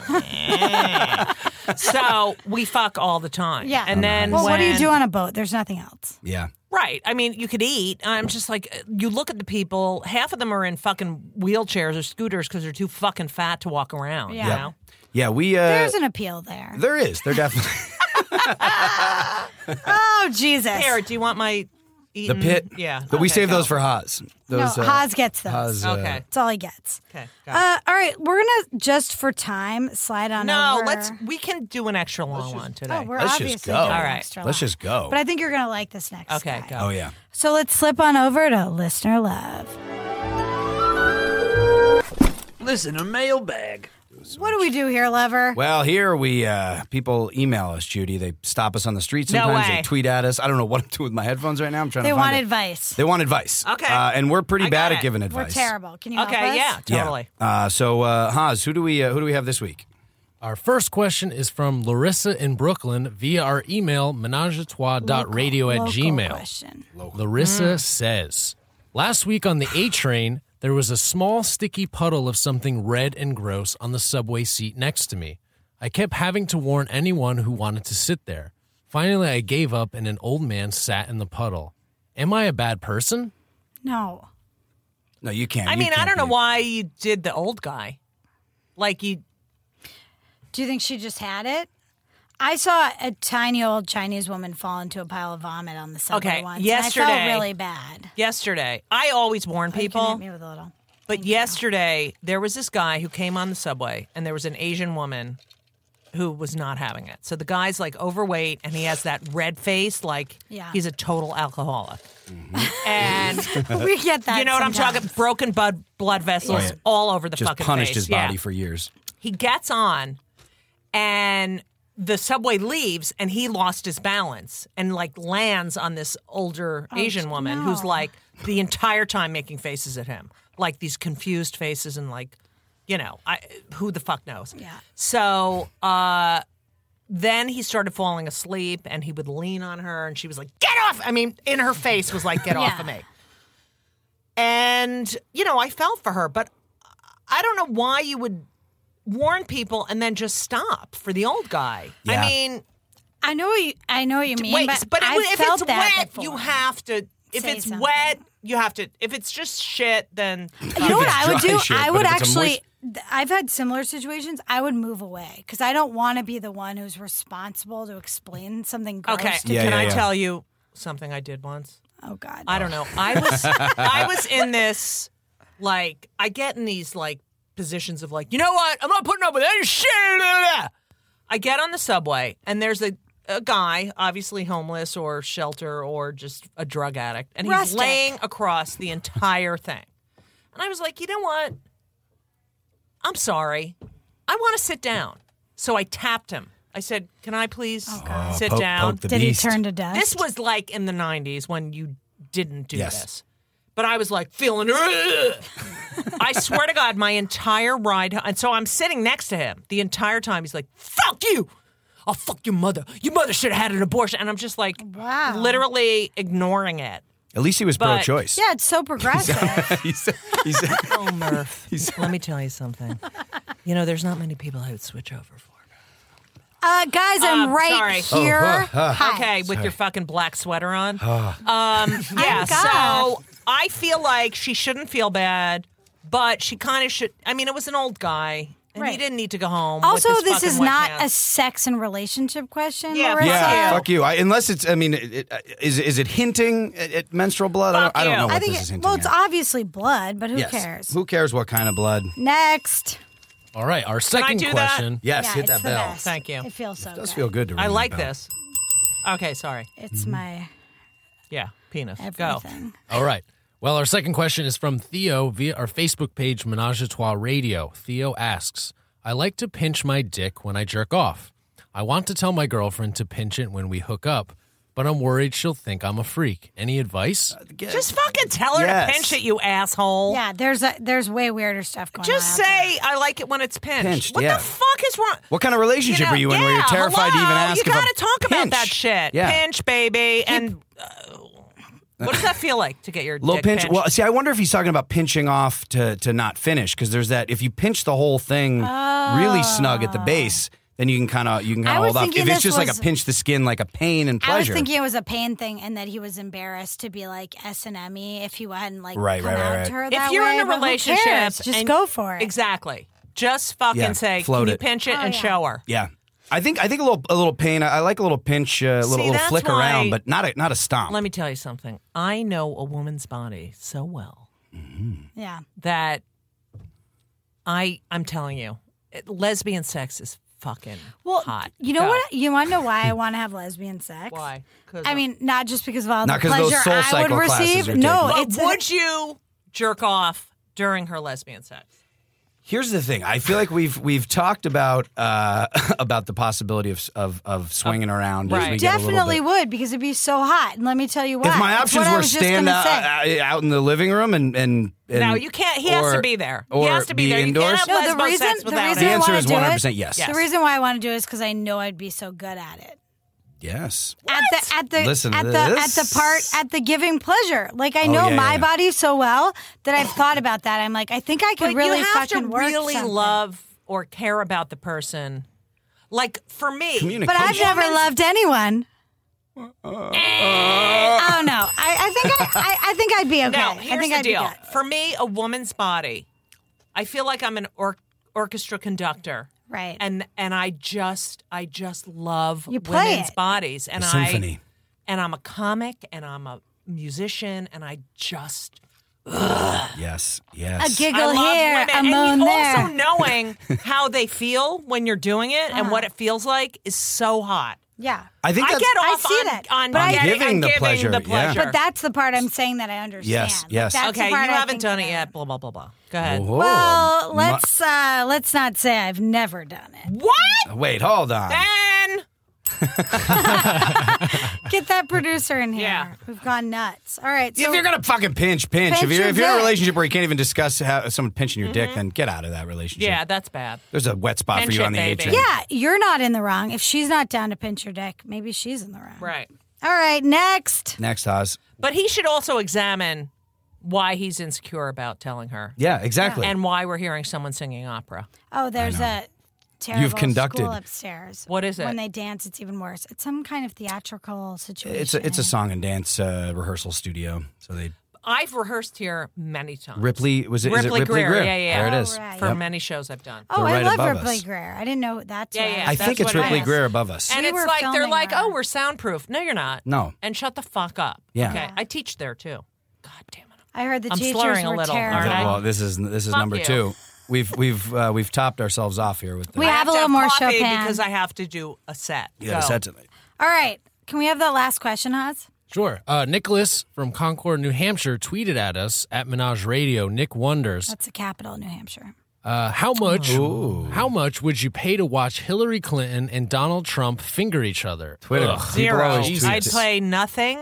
Yeah. god. So we fuck all the time. Yeah. and then Well, what do you when- do on a boat? There's nothing else. yeah. Right. I mean, you could eat. I'm just like, you look at the people. Half of them are in fucking wheelchairs or scooters because they're too fucking fat to walk around. Yeah. You know? Yeah, we. Uh, There's an appeal there. there is. There definitely. Oh, Jesus. Here, do you want my the eaten? pit. Yeah. But we Okay, save go. those for Haas. No, Those, uh, Haas gets those. Haas, uh, Okay. That's all he gets. Okay. Go. Uh, all right, we're gonna just for time slide on no, over. let's. We can do an extra long one today. Oh, we're Let's just obviously go. doing All right. extra Let's long. just go. But I think you're gonna like this next. Okay, guy. go. oh yeah. So let's slip on over to listener love. Listen, a mailbag. What do we do here, Lever? Well, here we uh, people email us, Judy. They stop us on the street No sometimes. way. They tweet at us. I don't know what I'm doing with my headphones right now. I'm trying They to find want it. advice. They want advice. Okay. Uh, and we're pretty I bad got at it. giving We're advice. terrible. Can you help Okay. us? Yeah. Yeah. Totally. Uh, so, uh, Haas, who do we uh, who do we have this week? Our first question is from Larissa in Brooklyn via our email, menageatoire.radio at Local gmail. question. Larissa says, last week on the A train, there was a small sticky puddle of something red and gross on the subway seat next to me. I kept having to warn anyone who wanted to sit there. Finally, I gave up and an old man sat in the puddle. Am I a bad person? No. No, you can't. I You mean, I can't don't know be- why you did the old guy. Like you. Do you think she just had it? I saw a tiny old Chinese woman fall into a pile of vomit on the subway Okay, once. And yesterday- I felt really bad. Yesterday, I always warn You can people. hit me with a little. But yesterday, there was this guy who came on the subway, and there was an Asian woman who was not having it. So the guy's like overweight, and he has that red face, like Yeah. he's a total alcoholic. And We get that. you know what I'm sometimes. talking? Broken blood blood vessels Oh, yeah. all over the Just fucking punished face. his body Yeah. for years. He gets on, and the subway leaves and he lost his balance and like lands on this older Asian woman no. who's like the entire time making faces at him, like these confused faces and like, you know, I, who the fuck knows? Yeah. So uh, then he started falling asleep and he would lean on her and she was like, get off! I mean, in her face was like, get off Yeah. of me. And, you know, I felt for her, but I don't know why you would warn people and then just stop for the old guy. Yeah. I mean, I know what you, I know what you mean, wait, but, but, I've if felt it's that wet, before. you have to. If Say it's something. wet, you have to. If it's just shit, then You know what it's I would dry do? shit, I but would if it's a actually. moist- th- I've had similar situations. I would move away because I don't want to be the one who's responsible to explain something gross. okay. to Yeah, Can yeah, I yeah. tell you something I did once? Oh God. I don't know. I was I was in this like I get in these like positions of like, you know what? I'm not putting up with any shit. I get on the subway and there's a, a guy, obviously homeless or shelter or just a drug addict, and he's Rustic. laying across the entire thing. And I was like, you know what? I'm sorry. I want to sit down. So I tapped him. I said, can I please Oh, sit poke- down? poke the Did beast. he turn to dust? This was like in the nineties when you didn't do Yes. this. But I was like feeling, I swear to God, my entire ride. And so I'm sitting next to him the entire time. He's like, fuck you. I'll fuck your mother. Your mother should have had an abortion. And I'm just like Wow. literally ignoring it. At least he was But- pro-choice. Yeah, it's so progressive. he's, he's, Oh, Murph. Let me tell you something. You know, there's not many people I would switch over for. uh, guys, I'm Um, right sorry. here. Oh, uh, Hi. Okay, with your fucking black sweater on. um, yeah, God. so I feel like she shouldn't feel bad, but she kind of should. I mean, it was an old guy, and he Right. didn't need to go home. Also, with his this fucking is wet not a pants. sex and relationship question. Yeah, Larissa. yeah, you. fuck you. I, unless it's, I mean, it, it, is is it hinting at, at menstrual blood? I don't, Fuck I don't you. know what I think. this is It, hinting well, it's at. obviously blood, but who Yes. cares? Who cares what kind of blood? Next. All right, our I second do that? question. Yes, yeah, hit it's that the bell. best. Thank you. It feels so It does good. feel good to ring I that like bell. this. Okay, sorry. It's my Yeah, penis. Go. everything. All right. Well, our second question is from Theo via our Facebook page, Menage a Trois Radio. Theo asks, I like to pinch my dick when I jerk off. I want to tell my girlfriend to pinch it when we hook up, but I'm worried she'll think I'm a freak. Any advice? Just fucking tell her Yes. to pinch it, you asshole. Yeah, there's a, there's way weirder stuff going Just on. out say I like it when it's pinched. Pinched, what yeah. the fuck is wrong? What kind of relationship You know, are you in yeah, where you're terrified to even hello, ask You if a gotta talk about pinch? that shit. Yeah. Pinch, baby, and uh, what does that feel like to get your Little dick pinch. pinched? Well, see, I wonder if he's talking about pinching off to to not finish, because there's that. If you pinch the whole thing really snug at the base, then you can kind of you can kind I of was hold off. thinking If it's this just like was- a pinch the skin, like a pain and I was pleasure. thinking it was a pain thing, and that he was embarrassed to be like S and M y if he hadn't like Right, come right, right, out right. to her if that you're way, in a but who relationship, cares? just and- go for it. Exactly. Just fucking Yeah, say, float can you it. pinch it Oh, and yeah. show her? yeah, I think I think a little a little pain. I, I like a little pinch, uh, a little, See, little that's flick why- around, but not a not a stomp. Let me tell you something. I know a woman's body so well Yeah. that I I'm telling you, it, lesbian sex is fucking Well, hot. you know Go. what? You want to know why I want to have lesbian sex? Why? 'Cause I of- mean, not just because of all Not the 'cause those pleasure Soul I would Cycle classes receive. are No, But it's would you jerk off during her lesbian sex? Here's the thing. I feel like we've we've talked about uh, about the possibility of of, of swinging around. As Right. we get a little definitely bit. would because it'd be so hot. And let me tell you why. If my It's options what I were was just stand gonna out, say. uh, out in the living room and and, and No, you can't. He has or- to be there. He or has to be, be there. indoors? You can't have No, the lesbo reason, sex the without reason The I him. answer wanna is do one hundred it- percent yes. Yes. The reason why I want to do it is because I know I'd be so good at it. Yes. At the at the Listen to at the at this. the part at the giving pleasure. Like I Oh, know yeah, my yeah. body so well that I've thought about that. I'm like, I think I could But really you have fucking to work really something. love or care about the person. Like for me, Communicate. But I've never Woman's- loved anyone. Oh no, I, I think I, I, I think I'd be okay. Now, I here's think the I'd deal. be good. For me, a woman's body, I feel like I'm an or- orchestra conductor. Right. And and I just I just love You play women's it. bodies. And The I symphony. and I'm a comic and I'm a musician and I just Yes. A Yes. giggle I love here, women. a and moan you there. also knowing how they feel when you're doing it and Uh-huh. what it feels like is so hot. Yeah. I think I that's, get I off see on, that. on, But I- getting, Giving on the giving pleasure, the yeah. pleasure. But that's the part I'm saying that I understand. Yes, Like, yes. That's okay, the you part I haven't think done that it I- yet. Blah blah blah blah. Go ahead. Oh. Well, Mu- let's uh, let's not say I've never done it. What? Wait, hold on. Ben! Get that producer in here. Yeah. We've gone nuts. All right. So If you're gonna fucking pinch, pinch. Pinch if you're your if you're in a dick. relationship where you can't even discuss how, someone pinching your dick, then get out of that relationship. Yeah, that's bad. There's a wet spot for Pinch you it, on the A baby. train. yeah, you're not in the wrong. If she's not down to pinch your dick, maybe she's in the wrong. Right. All right, next. Next, Oz. But he should also examine why he's insecure about telling her Yeah, exactly. and why we're hearing someone singing opera. Oh, there's a terrible You've conducted. school upstairs. What is it? When they dance, it's even worse. It's some kind of theatrical situation. it's a, it's a song and dance uh, rehearsal studio. So they I've rehearsed here many times. Ripley was it? Is Ripley it Ripley Greer, Greer? yeah, yeah. There it Oh, is. right. For Yep. many shows I've done. Oh, They're I right love above Ripley us. Greer. I didn't know that's Yeah, what yeah. I That's think it's what it Ripley is. Greer above us. And We it's were like, they're filming like, her. oh, we're soundproof. No, you're not. No. And shut the fuck up. Yeah. Okay. I teach there too. God damn it. I heard the I'm teachers slurring a were little, terrible. aren't I? Well, this is this is Fuck number you. two. We've we've uh, we've topped ourselves off here with the We I have a to little more coffee Chopin. because I have to do a set. you got a Go. set tonight. All right. Can we have that last question, Oz? Sure. Uh, Nicholas from Concord, New Hampshire, tweeted at us at Menage Radio. Nick wonders, That's the capital of New Hampshire. uh, how much how much would you pay to watch Hillary Clinton and Donald Trump finger each other? Twitter. Ugh. People Zero. always tweet I'd this. play nothing,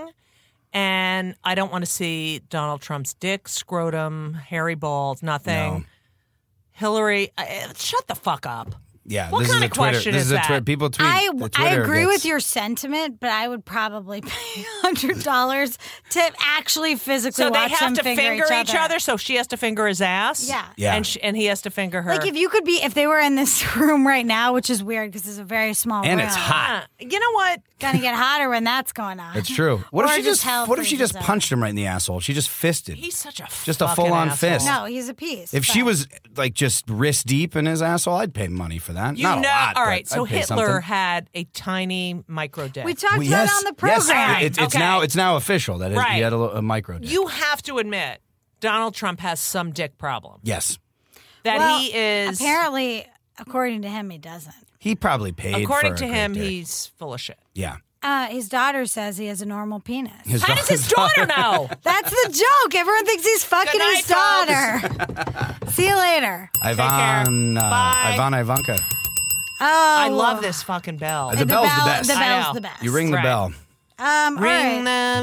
and I don't want to see Donald Trump's dick, scrotum, hairy balls, nothing. No. Hillary, uh, shut the fuck up. Yeah, What this kind is of a Twitter. question this is is a that? Twitter. People tweet. I, the I Twitter agree gets- with your sentiment, but I would probably pay one hundred dollars to actually physically So they watch have them to finger, each other. So she has to finger his ass. Yeah. Yeah. and sh- and he has to finger her. Like if you could be, if they were in this room right now, which is weird because it's a very small And room. it's hot. Uh, you know what? Gonna get hotter when that's going on. It's true. What if Or she just just hell What if she freezes just over. punched him right in the asshole? She just fisted. He's such a Just a fucking full-on asshole. fist. No, he's a piece. If she but- was like just wrist deep in his asshole, I'd pay money for that. You Not know, a lot. all but right. So I'd pay Hitler something. had a tiny micro dick. we talked Well, about yes, it on the yes, program. it- it's Okay. now it's now official that it, Right. he had a, little- a micro dick. You have to admit, Donald Trump has some dick problem. yes, That Well, he is. apparently, according to him, he doesn't. he probably paid. according for to a great him, dick. he's full of shit. yeah. Uh, his daughter says he has a normal penis. His How does his daughter know? That's the joke. Everyone thinks he's fucking Good his night, daughter. See you later. Ivan, uh, Bye. Ivan Ivanka. Oh, I love this fucking bell. The bell's the bell, best. The I bell's know. the best. You ring the Right. bell. Um, all Ring right. the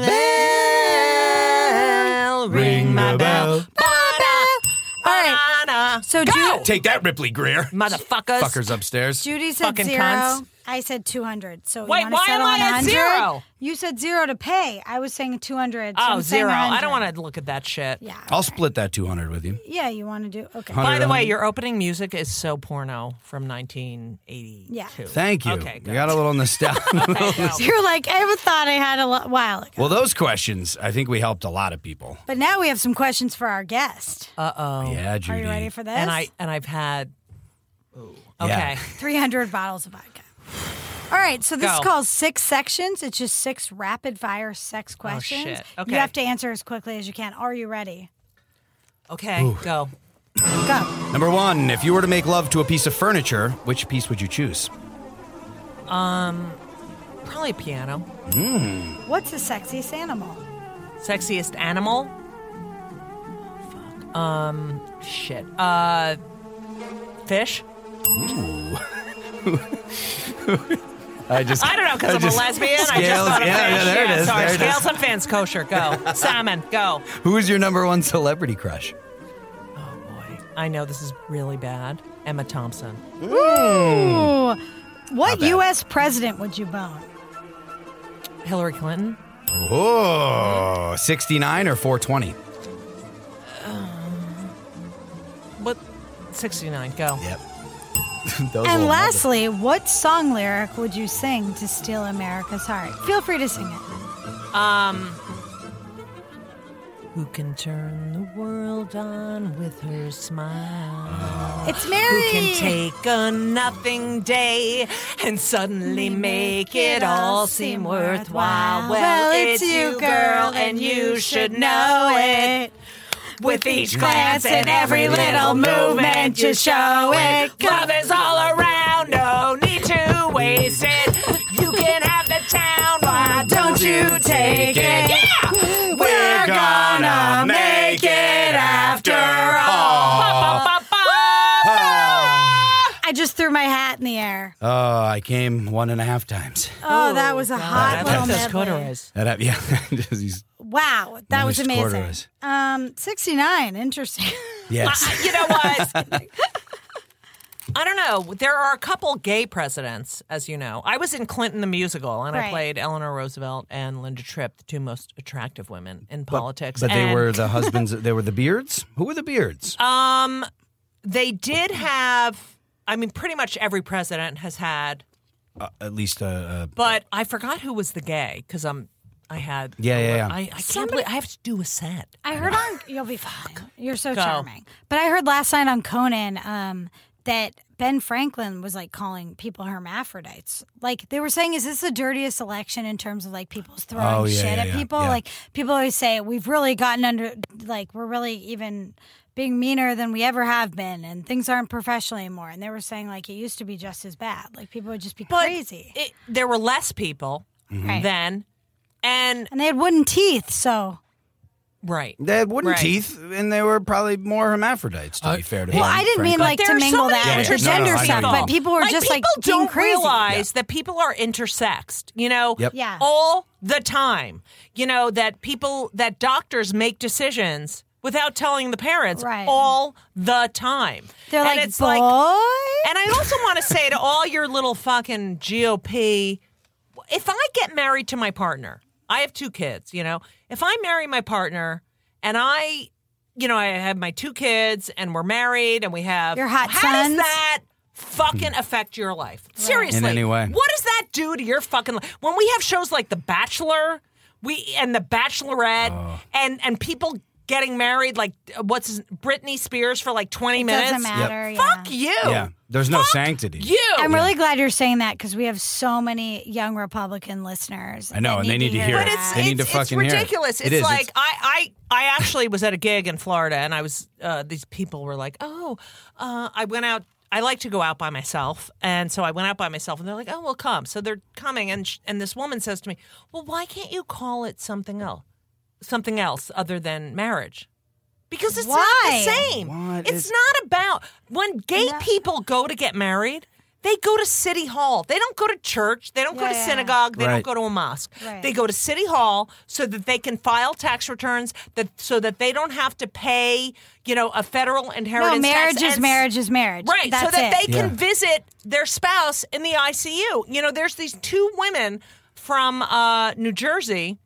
bell, ring my bell. All right. Ba-da. So Go! Ju- Take that, Ripley Greer. Motherfuckers. Fuckers upstairs. Judy said Fucking zero. cunts. I said two hundred. So you Wait, wanna why settle am I on at one hundred? zero? You said zero to pay. I was saying two hundred. So Oh, I'm saying zero. I one don't hundred. want to look at that shit. Yeah. I'll split that two hundred with you. Yeah, you want to do okay. Hun- By the way, Hundred. your opening music is so porno from nineteen eighty-two. Yeah. Thank you. Okay, you good. got a little nostalgia. You're like, I ever thought I had a lo- while ago. Well, those questions, I think we helped a lot of people. But now we have some questions for our guest. Uh oh. Yeah, Judy. Are you ready for this? And I and I've had. Ooh. Okay. Yeah. three hundred bottles of vodka. All right, so this Go. is called Six Sections. It's just six rapid fire sex questions. shit. Okay. You have to answer as quickly as you can. Are you ready? Okay. Go. Go. Number one, if you were to make love to a piece of furniture, which piece would you choose? Probably a piano. What's the sexiest animal? Sexiest animal? Fuck. Um. Shit. Uh. Fish. I just. I don't know because I'm just- a lesbian. I just Scales- thought of yeah, fish. yeah, there it is, Sorry, there it is. scales and fins kosher. Go. Salmon. Go. Who is your number one celebrity crush? Oh boy. I know this is really bad. Emma Thompson. Ooh. What bad. U S president would you bone? Hillary Clinton. Oh, sixty-nine or four twenty? What? sixty-nine. Go. Yep. Those And little lastly, what song lyric would you sing to steal America's heart? Feel free to sing it. Um. Who can turn the world on with her smile? It's Mary. Who can take a nothing day and suddenly make it all seem worthwhile? Well, it's you, girl, and you should know it. With each glance and every little movement, you show it. Love is all around, no need to waste it. You can have the town, why don't you take it? Yeah! We're gonna make it after all. I just threw threw my hat in the air. Oh, I came one and a half times. Oh, that was a hot That's little those medley. corduroys. That, yeah. These Wow, that was moist amazing. corduroys. Um, sixty-nine, interesting. Yes. I- you know what? I don't know. There are a couple gay presidents, as you know. I was in Clinton the musical, and I Right. played Eleanor Roosevelt and Linda Tripp, the two most attractive women in politics. But they And, were the husbands. They were the Beards. Who were the Beards? Um, they did have. I mean, pretty much every president has had, Uh, at least, uh, uh, but I forgot who was the gay because I'm. I had. Yeah, yeah, yeah. I, I can't believe I have to do a set. I heard on you'll be fine. You're so Go. charming. But I heard last night on Conan um, that Ben Franklin was like calling people hermaphrodites. Like they were saying, is this the dirtiest election in terms of like people's throwing Oh, yeah, shit yeah, at yeah, people? yeah. Like people always say we've really gotten under, like we're really even being meaner than we ever have been, and things aren't professional anymore. And they were saying like it used to be just as bad. Like people would just be But crazy, it, there were less people Right. then, and and they had wooden teeth. So right. they had wooden Right. teeth, and they were probably more hermaphrodites. To Uh, be fair to well, them, I didn't mean frankly. like There to are so mingle many that with Yeah, the yeah. No, no, gender I know stuff, you but mean. people were like, just like people being don't crazy. realize that people are intersexed, you know, Yep. Yeah. all the time. You know that people that doctors make decisions without telling the parents Right. all the time. They're and like, it's boy. like, and I also want to say to all your little fucking G O P, if I get married to my partner, I have two kids, you know, if I marry my partner and I, you know, I have my two kids and we're married and we have Your hot how sons? does that fucking affect your life? Seriously. In any way. What does that do to your fucking life? When we have shows like The Bachelor, we and The Bachelorette Oh. and and people getting married like what's his, Britney Spears for like twenty minutes. Doesn't matter. Yeah. Fuck you. Yeah, there's no Fuck sanctity. You. I'm really glad you're saying that because we have so many young Republican listeners. I know, that and they need to hear But it. it's They need it's, to it's fucking hear it. ridiculous. It It's is. like It's- I, I I actually was at a gig in Florida and I was uh, these people were like, oh, uh, I went out. I like to go out by myself, and so I went out by myself, and they're like, oh, well, come. So they're coming, and sh- and this woman says to me, well, why can't you call it something else, something else other than marriage? Because it's Why? not the same. What? It's It's- not about when gay people go to get married. They go to City Hall. They don't go to church. They don't go Yeah, to yeah. synagogue. They Right. don't go to a mosque. Right. They go to City Hall so that they can file tax returns, that so that they don't have to pay, you know, a federal inheritance No, marriage tax. is And- marriage is marriage. Right, That's so that it. they can Yeah. visit their spouse in the I C U. You know, there's these two women from uh, New Jersey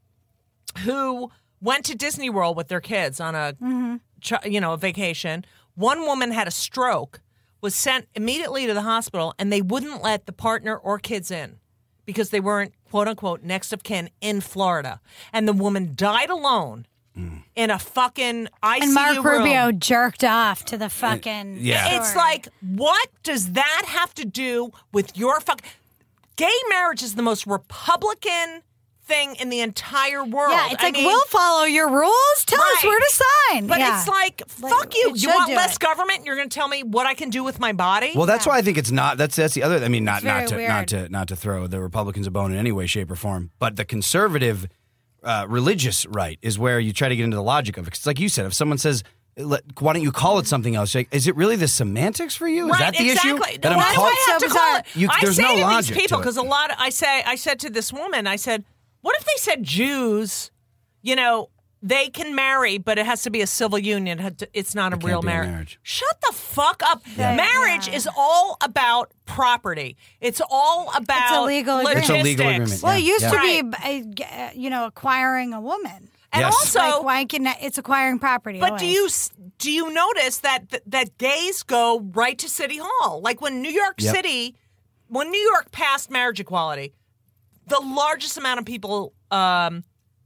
who went to Disney World with their kids on a, Mm-hmm. ch- you know, a vacation. One woman had a stroke, was sent immediately to the hospital, and they wouldn't let the partner or kids in because they weren't, quote unquote, next of kin in Florida. And the woman died alone in a fucking I C U And Mark room. Rubio jerked off to the fucking. yeah. It's story. like, what does that have to do with your fuck? Gay marriage is the most Republican thing in the entire world. Yeah, it's I like mean, we'll follow your rules. Tell us Right. where to sign. But Yeah. it's like, Like, fuck you. it You should want do less it. government? You're going to tell me what I can do with my body? Well, that's why I think it's not. That's that's the other. I mean, not It's very not to weird. not to not to throw the Republicans a bone in any way, shape, or form. But the conservative, uh, religious right is where you try to get into the logic of it. 'Cause it's like you said, if someone says, Let, "Why don't you call it something else?" Like, is it really the semantics for you? Is Right, that the exactly. issue? That I'm Why do call- I have So to call bizarre. it? You- I there's say no to logic these to people it. because a lot. Of, I say, I said to this woman, I said, "What if they said Jews? You know, they can marry, but it has to be a civil union. It had to- It's not a can't real be a marriage. marriage. Shut the fuck up. Yeah. Marriage Yeah. is all about property. It's all about legal agreement. It's a legal logistics. agreement. well, it Yeah, used yeah. to Right. be, uh, you know, acquiring a woman. And Yes. also, like, why can it's acquiring property? but do always. you do you notice that that, that gays go right to City Hall? Like when New York Yep. City, when New York passed marriage equality, the largest amount of people um,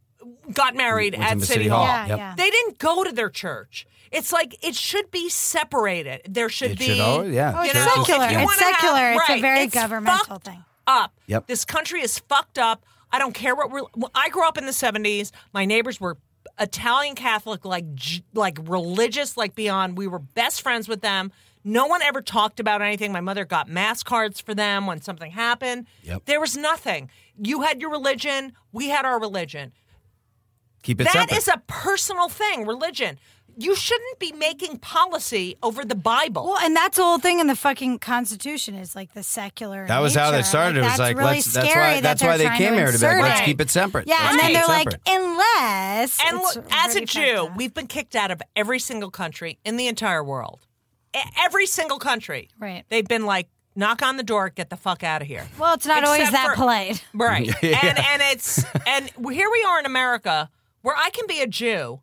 got married Went to at the City, City Hall. Hall. Yeah, Yep. yeah. They didn't go to their church. It's like it should be separated. There should It be. should always- yeah. Oh, it's you know, secular. if you It's wanna have- secular. It's a right, very it's governmental fucked thing. Up. Yep. This country is fucked up. I don't care what. We're, I grew up in the seventies. My neighbors were Italian Catholic, like j- like religious, like beyond. We were best friends with them. No one ever talked about anything. My mother got mass cards for them when something happened. Yep. There was nothing. You had your religion. We had our religion. Keep it That separate. is a personal thing, religion. you shouldn't be making policy over the Bible. Well, and that's the whole thing in the fucking Constitution is like the secular. That was how nature. they started. It was that's like, really let's, that's scary why that that's they're why they trying came to here to be like, insert let's it. keep it separate. Yeah, Let's and then keep they're it like, separate. unless. And it's look, as a pretty Jew, fucked up. we've been kicked out of every single country in the entire world. E- Every single country. Right. They've been like, knock on the door, get the fuck out of here. Well, it's not always Except that for- polite. Right. Yeah. And and it's and here we are in America where I can be a Jew.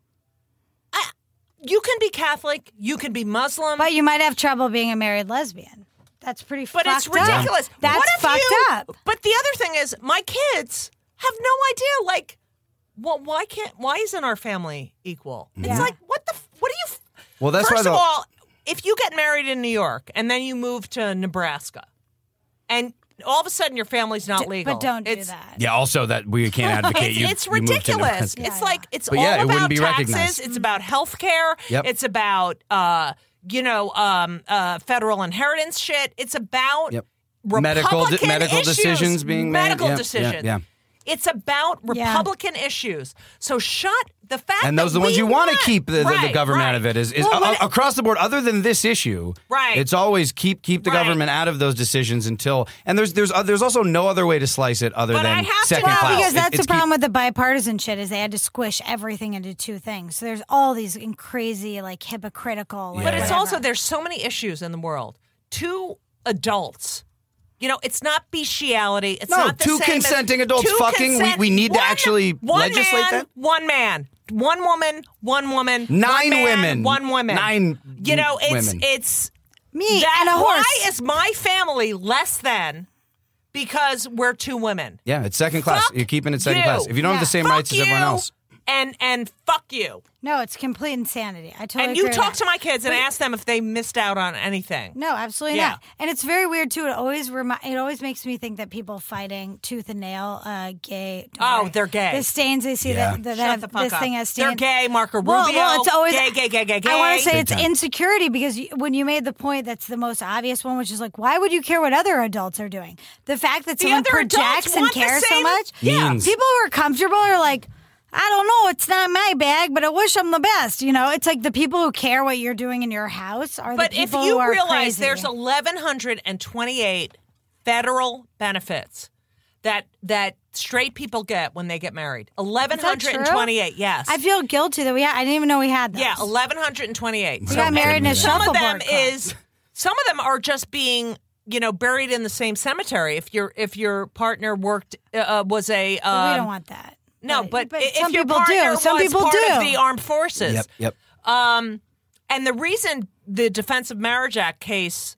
I, you can be Catholic, you can be Muslim. But you might have trouble being a married lesbian. That's pretty But fucked it's ridiculous. up. That's what if fucked you, up. But the other thing is, my kids have no idea. Like, well, why can't? Why isn't our family equal? It's Yeah. like, what the? f- What do you? f- Well, that's First why of the- all, if you get married in New York and then you move to Nebraska, and all of a sudden your family's not D- legal, But don't do it's, that. Yeah, also that we can't advocate It's, you. it's you move to ridiculous. Nebraska. It's Yeah, like it's But all yeah, it about wouldn't be taxes. recognized. It's about health care. Yep. It's about uh, you know, um, uh, federal inheritance shit. It's about Yep. Republican Medical de- medical issues. decisions being made. medical Yep, yeah, decisions. yeah. It's about Yeah. Republican issues. So shut the fact And those are that the ones we you want to want- keep the, the, the Right, government right. out of it. Is, is Well, a- when- across the board, other than this issue, Right. it's always keep keep the Right. government out of those decisions until. And there's there's uh, there's also no other way to slice it other But I than have to- second Well, class. Because It- that's it's the problem keep- with the bipartisan shit is they had to squish everything into two things. So there's all these in crazy, like hypocritical. like, But it's whatever. also there's so many issues in the world. Two adults. You know, it's not bestiality. It's No, not the two same as- consenting adults two fucking. We- consent- we need to one- actually one legislate man, that? One man, one woman, one woman, Nine one man, women. one woman, Nine You know, it's women. it's me that. and a Why horse. is my family less than? Because we're two women. Yeah, it's second class. Fuck You're keeping it second you. class. If you don't have the same Fuck rights as everyone you, else. And and fuck you. No, it's complete insanity. I totally And you agree with talk that. to my kids and But- ask them if they missed out on anything. No, absolutely Yeah. not. And it's very weird too. It always remi- it always makes me think that people fighting tooth and nail, uh, gay. Oh, sorry, they're gay. The stains they see Yeah. that, that Shut have, the fuck this up. thing has stains. They're gay, Marco Rubio. Well, well, it's always gay, gay, gay, gay, gay. I want to say Big it's time. insecurity because you, when you made the point, that's the most obvious one, which is like, why would you care what other adults are doing? The fact that The someone other adults projects and want the cares so same- much. Yeah. Means. People who are comfortable are like, I don't know, it's not my bag, but I wish I'm the best. You know, it's like the people who care what you're doing in your house are But the if people who you are realize crazy. there's eleven twenty-eight federal benefits that that straight people get when they get married. eleven twenty-eight, yes. I feel guilty that we had. I didn't even know we had those. yeah, eleven twenty-eight. We got married in a Some of shuffleboard them club. is some of them are just being, you know, buried in the same cemetery. If your if your partner worked uh, was a But um, we don't want that. no, but, if some your people partner do. Some was people part do. of the armed forces. Yep, yep. Um, and the reason the Defense of Marriage Act case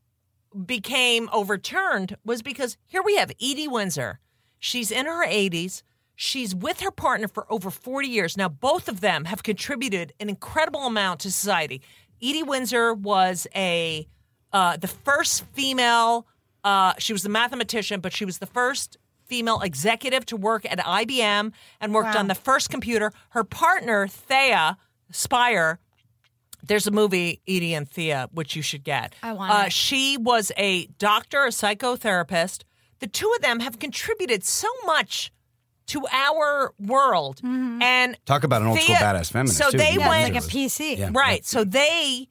became overturned was because here we have Edie Windsor. She's in her eighties. She's with her partner for over forty years. Now, both of them have contributed an incredible amount to society. Edie Windsor was a uh, the first female. Uh, she was a mathematician, but she was the first female executive to work at I B M and worked Wow. on the first computer. Her partner, Thea Spire, there's a movie, Edie and Thea, which you should get. I want uh, it. She was a doctor, a psychotherapist. The two of them have contributed so much to our world. Mm-hmm. And Talk about an old school Thea- badass feminist. So too. they You Yeah, went it's like a P C. Yeah. right. So they,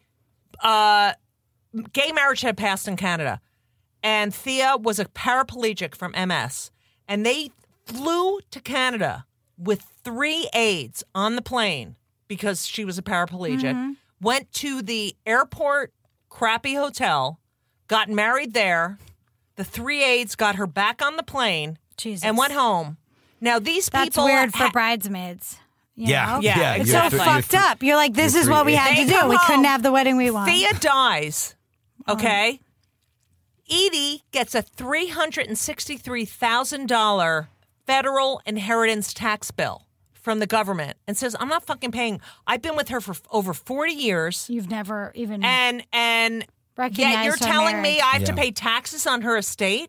uh, gay marriage had passed in Canada, and Thea was a paraplegic from M S, and they flew to Canada with three aides on the plane because she was a paraplegic. Mm-hmm. Went to the airport crappy hotel, got married there. The three aides got her back on the plane Jesus. and went home. Now these That's people weird for ha- bridesmaids. you Yeah, know? Yeah, yeah. It's you so have to- you have fucked to- up. You're like, this you're is what we free- had They to do. come We couldn't home. have the wedding we want. Thea dies. Okay. Edie gets a three hundred sixty-three thousand dollars federal inheritance tax bill from the government and says, I'm not fucking paying. I've been with her for over forty years. You've never even And, and recognized yet you're her telling me marriage. I have to Yeah. pay taxes on her estate?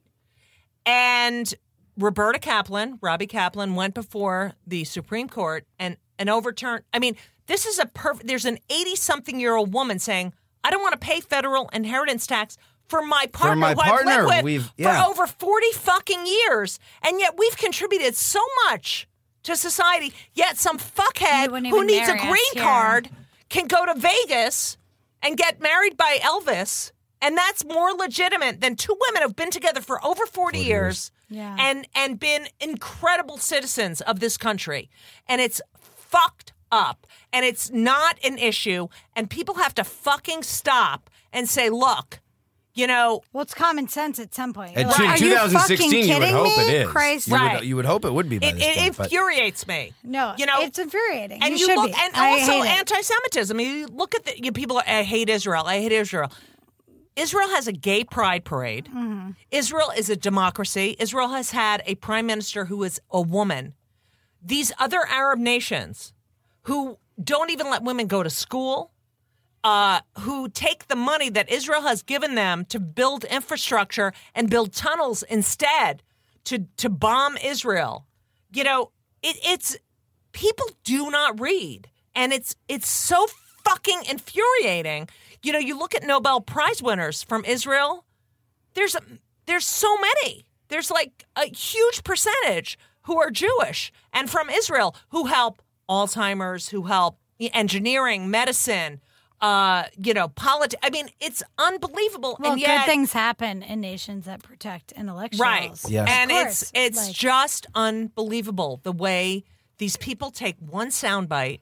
And Roberta Kaplan, Robbie Kaplan, went before the Supreme Court and, and overturned. I mean, this is a perfect, there's an eighty-something-year-old woman saying, I don't want to pay federal inheritance tax for my partner my who I've partner. lived with We've- yeah. for over forty fucking years. And yet we've contributed so much to society, yet some You fuckhead wouldn't who even needs a marry us green here. card can go to Vegas and get married by Elvis, and that's more legitimate than two women who've been together for over forty, forty years, years. Yeah. and and been incredible citizens of this country. And it's fucked up, and it's not an issue, and people have to fucking stop and say, look, you know, Well, it's common sense at some point. In You're like, two- Are you fucking twenty sixteen, you would kidding hope me? it is. Christ. You, Right. would, you would hope it would be by it, this it point. but- infuriates me. No, you know, it's infuriating. And you, you should look, be. and I also hate it. anti-Semitism. You look at the you people. I hate Israel. I hate Israel. Israel has a gay pride parade. Mm-hmm. Israel is a democracy. Israel has had a prime minister who is a woman. These other Arab nations who don't even let women go to school, uh, who take the money that Israel has given them to build infrastructure and build tunnels instead to to bomb Israel. You know, it, it's people do not read, and it's it's so fucking infuriating. You know, you look at Nobel Prize winners from Israel. There's there's so many. There's like a huge percentage who are Jewish and from Israel who help Alzheimer's, who help engineering, medicine, uh, you know, politics. I mean, it's unbelievable. Well, and yet, good things happen in nations that protect intellectuals. right? Yes. And Of it's course, it's like- just unbelievable the way these people take one soundbite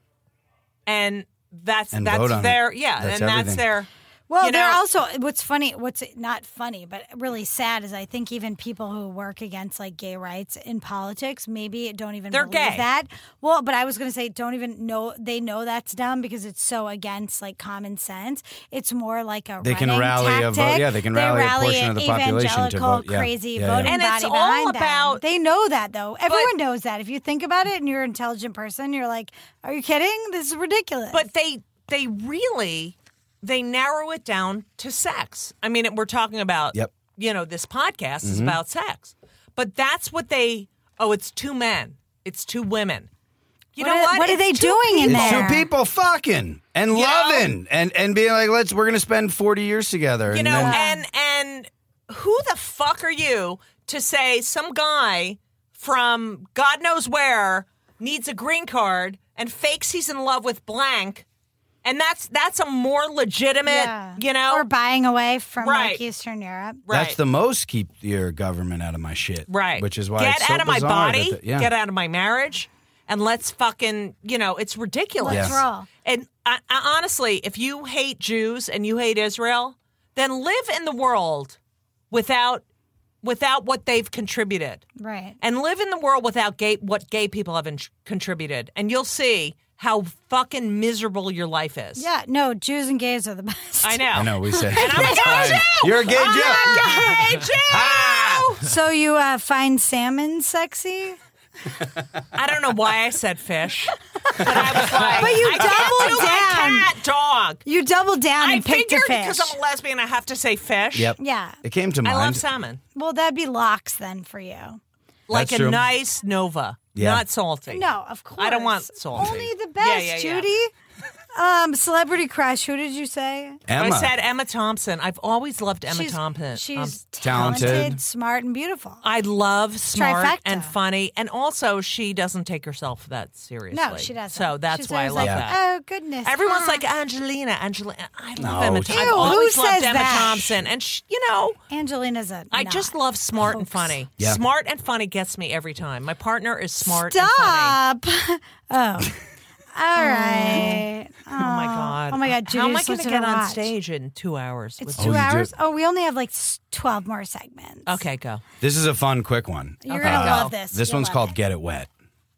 and that's And that's vote on their it. yeah, That's and everything. that's their. Well, you they're know, also what's funny, what's not funny, but really sad is I think even people who work against like gay rights in politics maybe don't even They're believe gay. that. Well, but I was going to say don't even know they know that's dumb because it's so against like common sense. It's more like a They can running rally a tactic. vote- yeah, they can They rally a rally portion an of the population to evangelical, vote, yeah. crazy Yeah, yeah. voting And it's body all behind them. about- They know that though. Everyone knows that. If you think about it and you're an intelligent person, you're like, are you kidding? This is ridiculous. But they they really they narrow it down to sex. I mean, we're talking about Yep. you know this podcast is Mm-hmm. about sex, but that's what they. Oh, it's two men. It's two women. You What know are- what? what are It's they two doing in people. It's there? two people fucking and You know? loving and, and being like, let's we're gonna spend forty years together. You and know, then, and and who the fuck are you to say some guy from God knows where needs a green card and fakes he's in love with blank, and that's that's a more legitimate, yeah. you know, or buying away from Right. like Eastern Europe. right. that's the most keep your government out of my shit. Right. Which is why get it's so out of my bizarre body, that the- yeah. get out of my marriage, and let's fucking, you know, it's ridiculous. Let's Yes. roll. And I, I, honestly, if you hate Jews and you hate Israel, then live in the world without without what they've contributed, Right. and live in the world without gay what gay people have in, contributed, and you'll see how fucking miserable your life is. Yeah, no, Jews and gays are the best. I know. I know we say And I'm a gay Jew. You're a gay Jew. I'm a gay Jew. Ah! So you uh, find salmon sexy? I don't know why I said fish, but I was like, But you I can't doubled do down. my cat dog. You double down I and picked a figured fish. because I'm a lesbian, I have to say fish. Yep. Yeah. It came to I mind. love salmon, Well, that'd be lox then for you. like That's a true. nice Nova, Yeah. not salty. No, of course. I don't want salty. Only the Yeah, best, yeah, yeah. Judy. Um, celebrity crush. Who did you say? Emma. I said Emma Thompson. I've always loved Emma she's, Thompson. She's Um, talented, talented. smart, and beautiful. I love smart Trifecta. and funny, and also she doesn't take herself that seriously. No, she doesn't. So that's She's why I always love like, that. Oh goodness. Everyone's ah. like Angelina, Angelina. I love No, Emma. she- Thompson. I've Ew, who always loved says Emma that? Thompson, and she, you know, Angelina's a. I not. just love smart and Hoax. funny. Yeah. Smart and funny gets me every time. My partner is smart and funny. Stop. oh. All right. Oh my god! Oh my God, How am Judy I just going looked to at get her on watch. stage in two hours? It's with two you do- hours. Oh, we only have like s- twelve more segments. Okay, go. This is a fun, quick one. You're Okay, gonna go. love this. This You'll one's love called it. Get It Wet.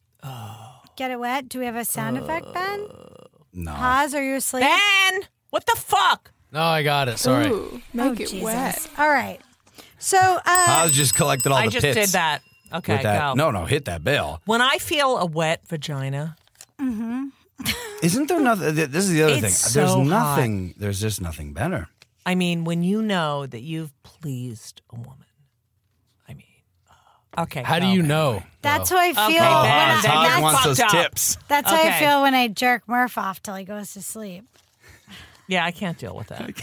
Get It Wet. Do we have a sound effect, Ben? No. Pause. Are you asleep? Ben, what the fuck? No, I got it. Sorry. Ooh, make oh, it Jesus. wet. All right. So, uh, I just collected all I the just pits. did that. Okay, With that. go. No, no, hit that bell. When I feel a wet vagina, Isn't there nothing? th- This is the other It's thing. so There's hot. nothing. There's just nothing better. I mean, when you know that you've pleased a woman, I mean, uh, okay. How do go. you know? that's Oh. how I feel. Okay, when I, Ben, then Todd you're that's wants those fucked up. tips. that's how I Okay. feel when I jerk Murph off till he goes to sleep. Yeah, I can't deal with that.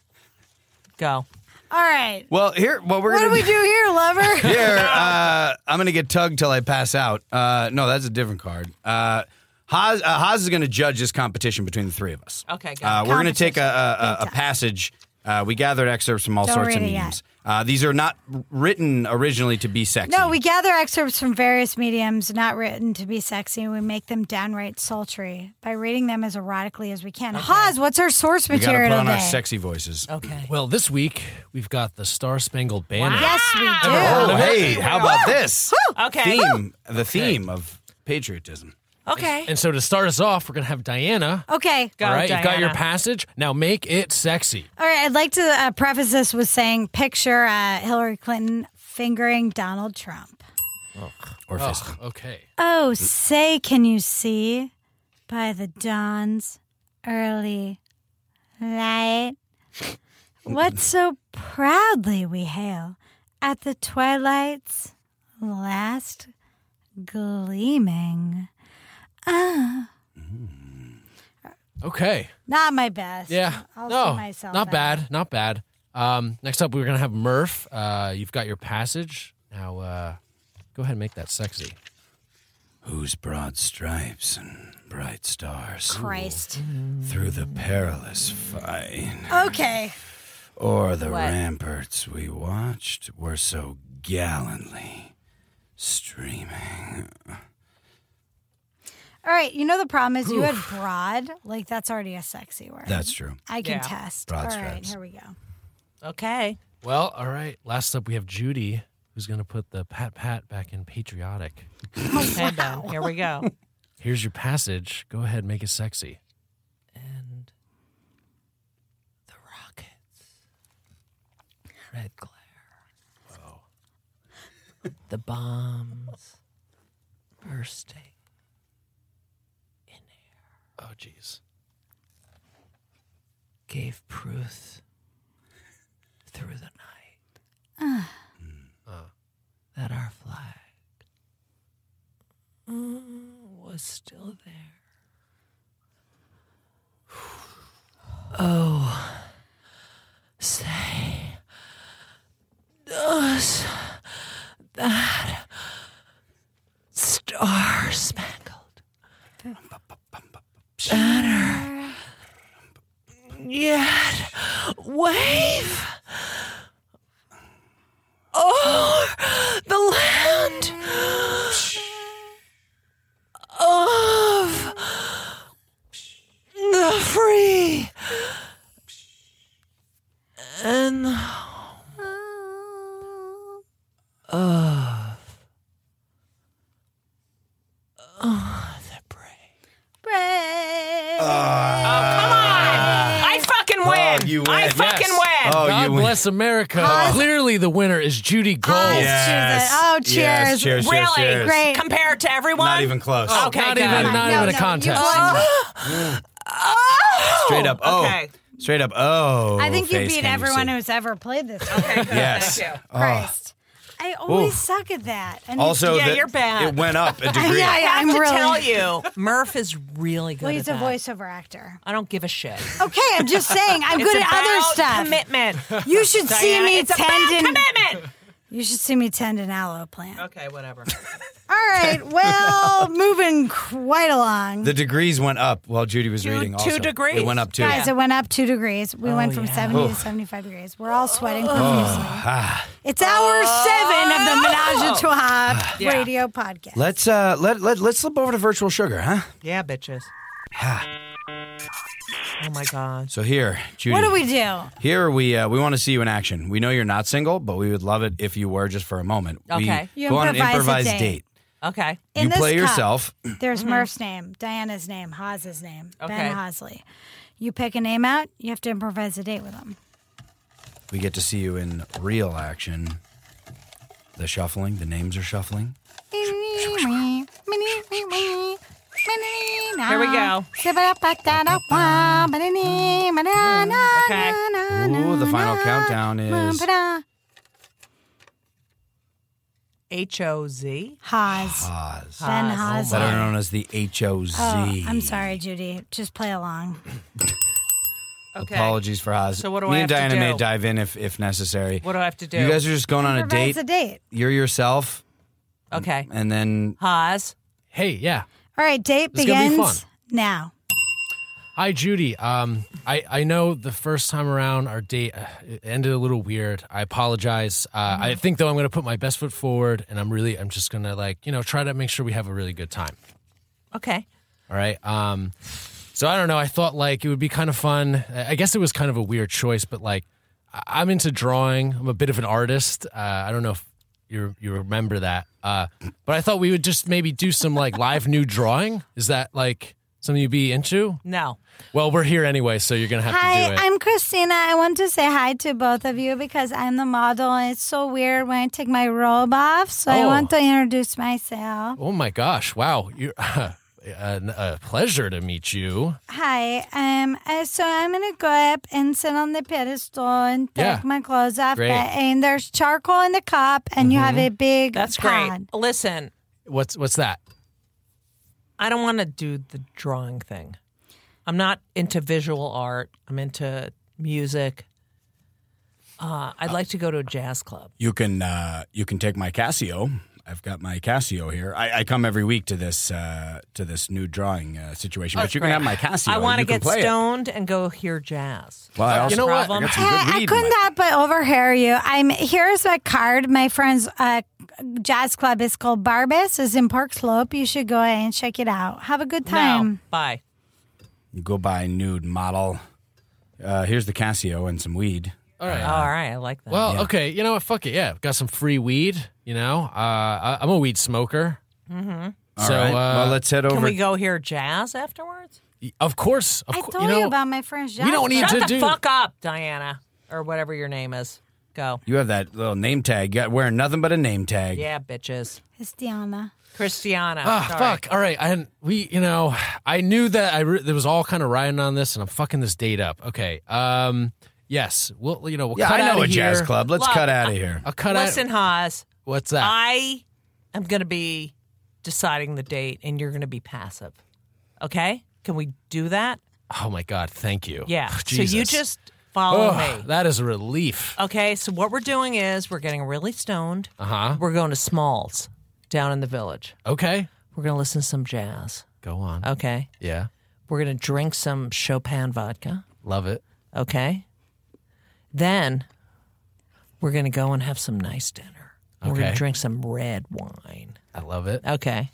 Go. All right. Well, here, what we're What do gonna we do here, lover? Here, uh, I'm gonna get tugged till I pass out. Uh, no, that's a different card. Uh, Haas, uh, Haas is going to judge this competition between the three of us. Okay, good. Uh, we're going to take a, a, a, a Big time. passage. Uh, we gathered excerpts from all Don't sorts of read it yet. mediums. Uh, these are not written originally to be sexy. No, we gather excerpts from various mediums not written to be sexy, and we make them downright sultry by reading them as erotically as we can. Haas, what's our source We got to material put on our today? sexy voices. Okay. Well, this week we've got the Star Spangled Banner. Yes, we do. Oh, hey, how about this? Okay. Theme, the theme of patriotism. Okay. And so to start us off, we're going to have Diana. Okay. Go, All right, you've got your Diana. passage. Now make it sexy. All right, I'd like to uh, preface this with saying picture uh, Hillary Clinton fingering Donald Trump. Or Oh, fisting. okay. Oh, say can you see by the dawn's early light what so proudly we hail at the twilight's last gleaming. Ah, Okay. not my best. Yeah. I'll no, see myself not out. bad. Not bad. Um, next up, we're going to have Murph. Uh, you've got your passage. Now, uh, go ahead and make that sexy. Whose broad stripes and bright stars Christ. through the perilous fight, Okay. or the What? ramparts we watched were so gallantly streaming. All right, you know the problem is you had broad. Like, that's already a sexy word. That's true. I can Yeah. test. Broad All right, stripes. here we go. Okay. Well, all right. Last up, we have Judy, who's going to put the pat pat back in patriotic. Okay, Ben. Here we go. Here's your passage. Go ahead, make it sexy. And the rockets. Red glare. The bombs bursting. Oh, jeez. Gave proof through the night Uh, that our flag mm, was still there. Oh, say, does that star-spangled banner yet wave o'er the land of the free and the home of oh, the brave. Brave. Oh, come on! I fucking win! Oh, you win. I fucking Yes. win! Oh, God you win. bless America. Haas- Clearly, the winner is Judy Gold. Haas- Yes. Oh, cheers. Yes, cheers, cheers, Really? cheers. Great. Compared to everyone? Not even close. Oh, Okay, not good. even, Come not on. even No, a no, contest. you won. Oh! Straight up. Oh. Okay. Straight up. Oh. I think you face, beat can everyone see. who's ever played this. Okay, good. Yes. Thank you. Christ. I always Oof. suck at that. And Also, Yeah, the- you're bad. it went up a degree. Yeah, I yeah, have I'm to really- tell you, Murph is really good well, at he's a that. voiceover actor. I don't give a shit. Okay, I'm just saying. I'm It's good at other about stuff. commitment. You should see Diana, me it's about tend an, commitment. You should see me tend an aloe plant. Okay, whatever. All right. Well, moving quite along. The degrees went up while Judy was Two- reading. two Also. degrees. It went up too. Guys, it went up two degrees. We went from yeah. seventy to Oof. seventy-five degrees. We're all sweating profusely. Ah. It's hour seven of the Menage a Trois Yeah. radio podcast. Let's uh let let let's slip over to virtual sugar, huh? Yeah, bitches. Oh my god. So here, Judy. What do we do? Here we uh, we want to see you in action. We know you're not single, but we would love it if you were just for a moment. Okay. We You go on an improvise a improvised date. date. Okay. In you this play cup, yourself. There's Murph's name, Diana's name, Haas's name, Okay. Ben Hosley. You pick a name out. You have to improvise a date with them. We get to see you in real action. The shuffling, the names are shuffling. Here we go. Okay. Ooh, the final countdown is H O Z. Haas. Haas, Ben Haas. better known as the H O Z. Oh, I'm sorry, Judy. Just play along. Okay. Apologies for Haas. So what do Me I and have to Diana may do? dive in if if necessary. What do I have to do? You guys are just going on a Improvise date. a date. You're yourself, Okay. and then Haas. Hey, yeah. All right, date It's gonna be begins fun. now. Hi, Judy. Um, I, I know the first time around our date uh, it ended a little weird. I apologize. Uh, I think though I'm going to put my best foot forward, and I'm really I'm just going to like you know try to make sure we have a really good time. Okay. All right. Um, so I don't know. I thought like it would be kind of fun. I guess it was kind of a weird choice, but like I- I'm into drawing. I'm a bit of an artist. Uh, I don't know if you you remember that, uh, but I thought we would just maybe do some like live nude drawing. Is that like something you'd be into? No. Well, we're here anyway, so you're gonna have Hi, to do it. I'm Christina. I want to say hi to both of you because I'm the model, and it's so weird when I take my robe off. So I Oh. want to introduce myself. Oh my gosh! Wow, you're uh, a pleasure to meet you. Hi. Um. uh, So I'm gonna go up and sit on the pedestal and take Yeah. my clothes off. Great. But- And there's charcoal in the cup, and you have a big That's pad. great. Listen, What's what's that? I don't want to do the drawing thing. I'm not into visual art. I'm into music. Uh, I'd like to go to a jazz club. You can uh, you can take my Casio. I've got my Casio here. I, I come every week to this uh, to this new drawing uh, situation, but you can have my Casio. I want to You can get play it. stoned and go hear jazz. Well, I also, You know what? I got some Hey, good I weed. couldn't in my- help but overhear you. I'm here's my card. My friend's uh, jazz club is called Barbas. It's in Park Slope. You should go and check it out. Have a good No, time. bye. You go buy nude model. Uh, here's the Casio and some weed. All right. All right, I like that. Well, Yeah. okay. You know what? Fuck it. Yeah, got some free weed. You know, uh, I, I'm a weed smoker. Mm-hmm. All So, right. uh, well, let's head over. Can we go hear jazz afterwards? of course, of I course. told You you, know, about my friend's jazz we don't need club. to Shut the do- fuck up, Diana, or whatever your name is. Go. You have that little name tag. You got wearing nothing but a name tag. Yeah, bitches. It's Diana. Christiana. Ah, Sorry. fuck. All right. I hadn't- we, you know, I knew that I re- there was all kind of riding on this, and I'm fucking this date up. Okay. Um. Yes. We'll, you know, we'll Yeah, cut I know outta a jazz here. club. Let's Look, cut out of here. I'll cut Listen, out. Haas, What's that? I am going to be deciding the date, and you're going to be passive. Okay? Can we do that? oh my God. Thank you. Yeah. Oh, So you Jesus. just follow Oh, me. that is a relief. Okay, so what we're doing is we're getting really stoned. Uh huh. We're going to Smalls down in the village. Okay. We're going to listen to some jazz. Go on. Okay. Yeah. We're going to drink some Chopin vodka. Love it. Okay. Then we're going to go and have some nice dinner. We're going Okay. to drink some red wine. I love it. Okay.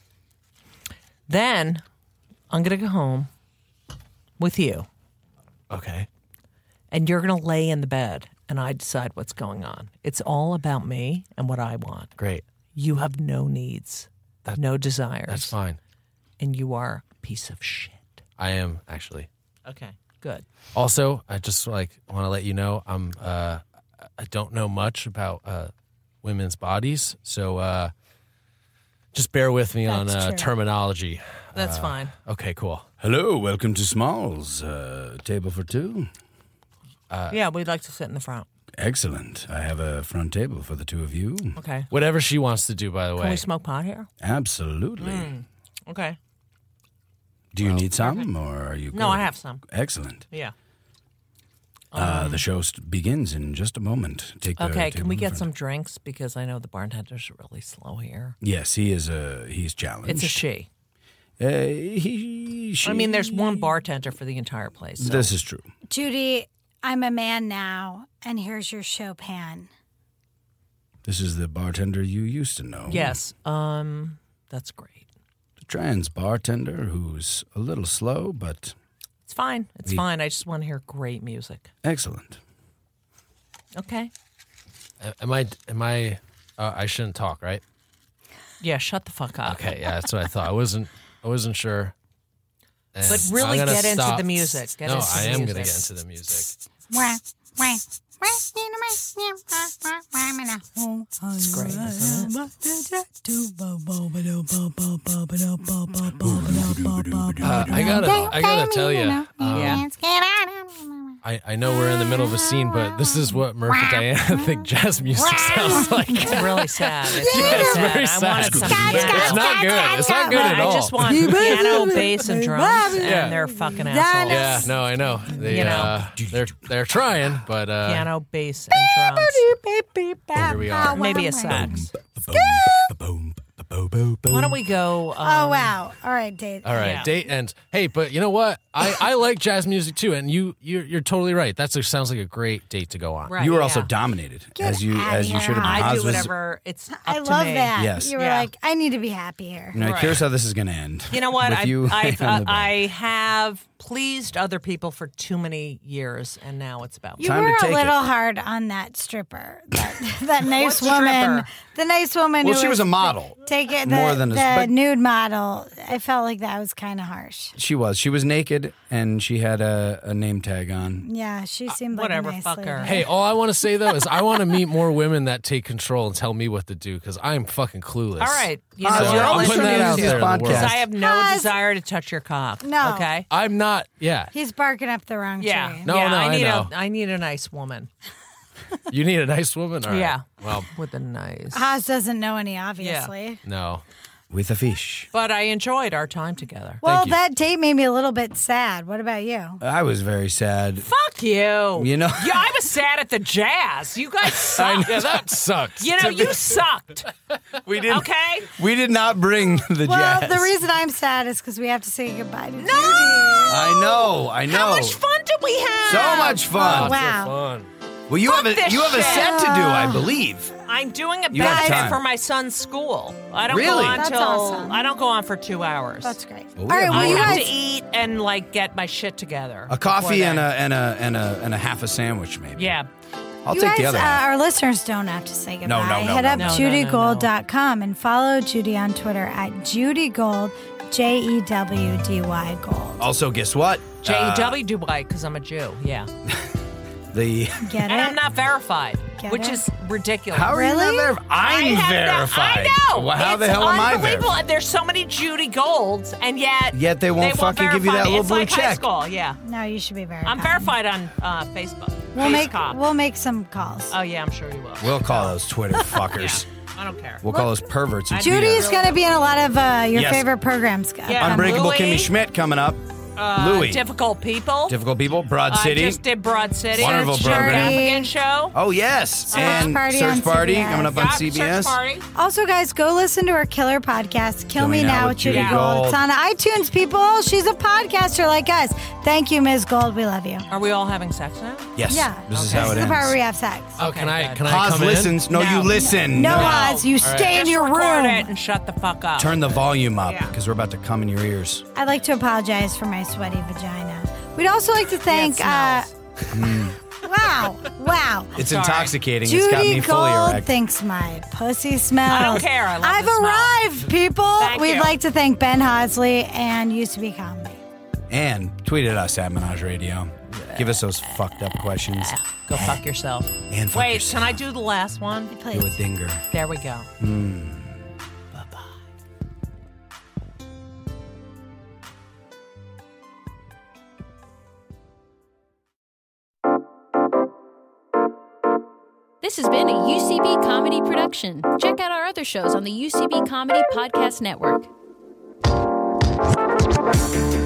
Then I'm going to go home with you, Okay. and you're going to lay in the bed, and I decide what's going on. It's all about me and what I want. Great. You have no needs, no desires. That's fine. And you are a piece of shit. I am actually. Okay, good. Also, I just like want to let you know I'm uh I don't know much about uh women's bodies, so uh just bear with me on That's uh, true. terminology. That's fine. Okay, cool. Hello, welcome to Smalls. Uh, table for two. yeah, we'd like to sit in the front. Excellent. I have a front table for the two of you. Okay. Whatever she wants to do, by the Can way. we smoke pot here? Absolutely. Okay. Do you need some, or are you? No, good? I have some. Excellent. Yeah. Uh, the show st- begins in just a moment. Take the Okay, table can we in get front. some drinks? Because I know the bartender's really slow here. Yes, he is. Uh, he's challenged. It's a she. Uh, he, she, I mean, there's one bartender for the entire place. So. This is true. Judy, I'm a man now, and here's your Chopin. This is the bartender you used to know. Yes. Um, that's great. The trans bartender who's a little slow, but It's fine. It's We- fine. I just want to hear great music. excellent. Okay. Uh, Am I am I uh, I shouldn't talk, right? Yeah, shut the fuck up. Okay, yeah, that's what I thought. I wasn't I wasn't sure. And But really I'm gonna get into stop. the music. Get no, into I the am music. going to get into the music. It's great, isn't it? Uh, I gotta, I gotta tell you, um, Yeah. I, I know we're in the middle of a scene, but this is what Murph and Diana think jazz music sounds like. It's really sad. It's really It's sad. very I sad. wanted some Scott, piano. It's not good. It's not good at I all. just want piano, bass, and drums, and Yeah. they're fucking assholes. Yeah, no, I know. They, You know. uh, they're they're trying, but uh, Piano, bass, and drums. here we are. Maybe a sax. Ba-boom, Bo, bo, bo. Why don't we go? Um, Oh, wow. All right, date. All right, Yeah. date ends. Hey, but you know what? I, I like jazz music too, and you you're, you're totally right. That sounds like a great date to go on. Right, You were yeah. also dominated, Get as you outta as you here. should have been. I Oz do was- whatever. It's up I to love me. that. Yes. You were Yeah. like, I need to be happy here. You know, Right. here's how this is going to end. You know what? With I, you I've, on uh, the bed. I have pleased other people for too many years, and now it's about me. You Time to were a take little it. hard on that stripper, that, that nice What woman, stripper? the nice woman. Well, who she was a model. Take it, the, More than a- the but- nude model. I felt like that was kind of harsh. She was. She was naked, and she had a, a name tag on. Yeah, she seemed like whatever, a nice fuck lady. her. Hey, all I want to say though is I want to meet more women that take control and tell me what to do because I'm fucking clueless. All right. You Oz, know, you're I'll always putting that out introduce there in the this world. podcast. I have no Oz. desire to touch your cock. No. Okay. I'm not. Yeah, He's barking up the wrong Yeah. tree. No, yeah, no, I I need know. a I need a nice woman. you need a nice woman. All right. Yeah. Well, With a nice. Haas doesn't know any, obviously. no. With a fish. But I enjoyed our time together. Well, you. that date made me a little bit sad. What about you? I was very sad. Fuck you. You know- Yeah, I was sad at the jazz. You guys sucked. Yeah, that sucks. You know, you sucked. We did. Okay. We did not bring the Well, jazz. the reason I'm sad is because we have to say goodbye to Judy. I know. I know. How much fun did we have? So much fun. Oh, wow. Fun. Well, you Fuck have a this you have a shit. set to do, I believe. I'm doing a You have benefit time. for my son's school. I don't Really? go on That's till awesome. I don't go on for two hours. That's great. Well, All we right, have well, I you more. have guys. to eat and like get my shit together. A coffee before and a then. and a and a and a half a sandwich, maybe. Yeah. I'll You take guys, the other uh, half. our listeners don't have to say goodbye. No, no, no, Head no, up no. No, judy no, no, gold dot com and follow Judy on Twitter at Judy Gold, J E W D Y Gold. Also, guess what? J Uh, E W Dubai because I'm a Jew. Yeah. the Get And it? I'm not verified, Get which it? is ridiculous. how are Really? you not verified? I'm I have verified. That, I know. Well, how the It's hell am I unbelievable. verified? There's so many Judy Golds, and yet Yet they won't fucking give you verify that me. little it's blue like High check. school, yeah. No, you should be verified. I'm verified on uh, Facebook. We'll Face make Cop. we'll make some calls. Oh yeah, I'm sure you will. We'll call those Twitter fuckers. I don't care. We'll call those perverts. who I- tweet Judy's us. going to be in a lot of uh, your Yes. favorite programs. Yeah. Unbreakable Louis. Kimmy Schmidt coming up. Uh, Louis. Difficult people. Difficult people. Broad I City. just did Broad City. Wonderful Search program. Extravagant show. Oh yes, and Party Search on Party C B S. coming up on Yeah, C B Search S. Party. Also, guys, go listen to her killer podcast, Kill Me Now with Judy Gold. Gold. It's on iTunes, people. She's a podcaster like us. Thank you, Miz Gold. We love you. Are we all having sex now? Yes, Yeah. this is Okay. how This it is the part where ends. we have sex. Oh, Okay, can I good. can I Haas come in? listens. No, No. you listen. No, No. Oz, you right. stay in Just your record room. it and shut the fuck up. Turn the volume up Yeah. because we're about to come in your ears. I'd like to apologize for my sweaty vagina. We'd also like to thank. Yeah, uh, wow, wow. It's sorry. intoxicating. it's got Judy me fully Gold erect. thinks my pussy smells. I don't care. I love I've the smell. arrived, people. Thank We'd you. like to thank Ben Hosley and Used to Be Comedy. And tweet at us at Menage Radio. Give us those fucked up questions. Go fuck yourself. And fuck Wait, yourself. can I do the last one? Do a Please. dinger. There we go. This has been a U C B Comedy production. Check out our other shows on the U C B Comedy Podcast Network.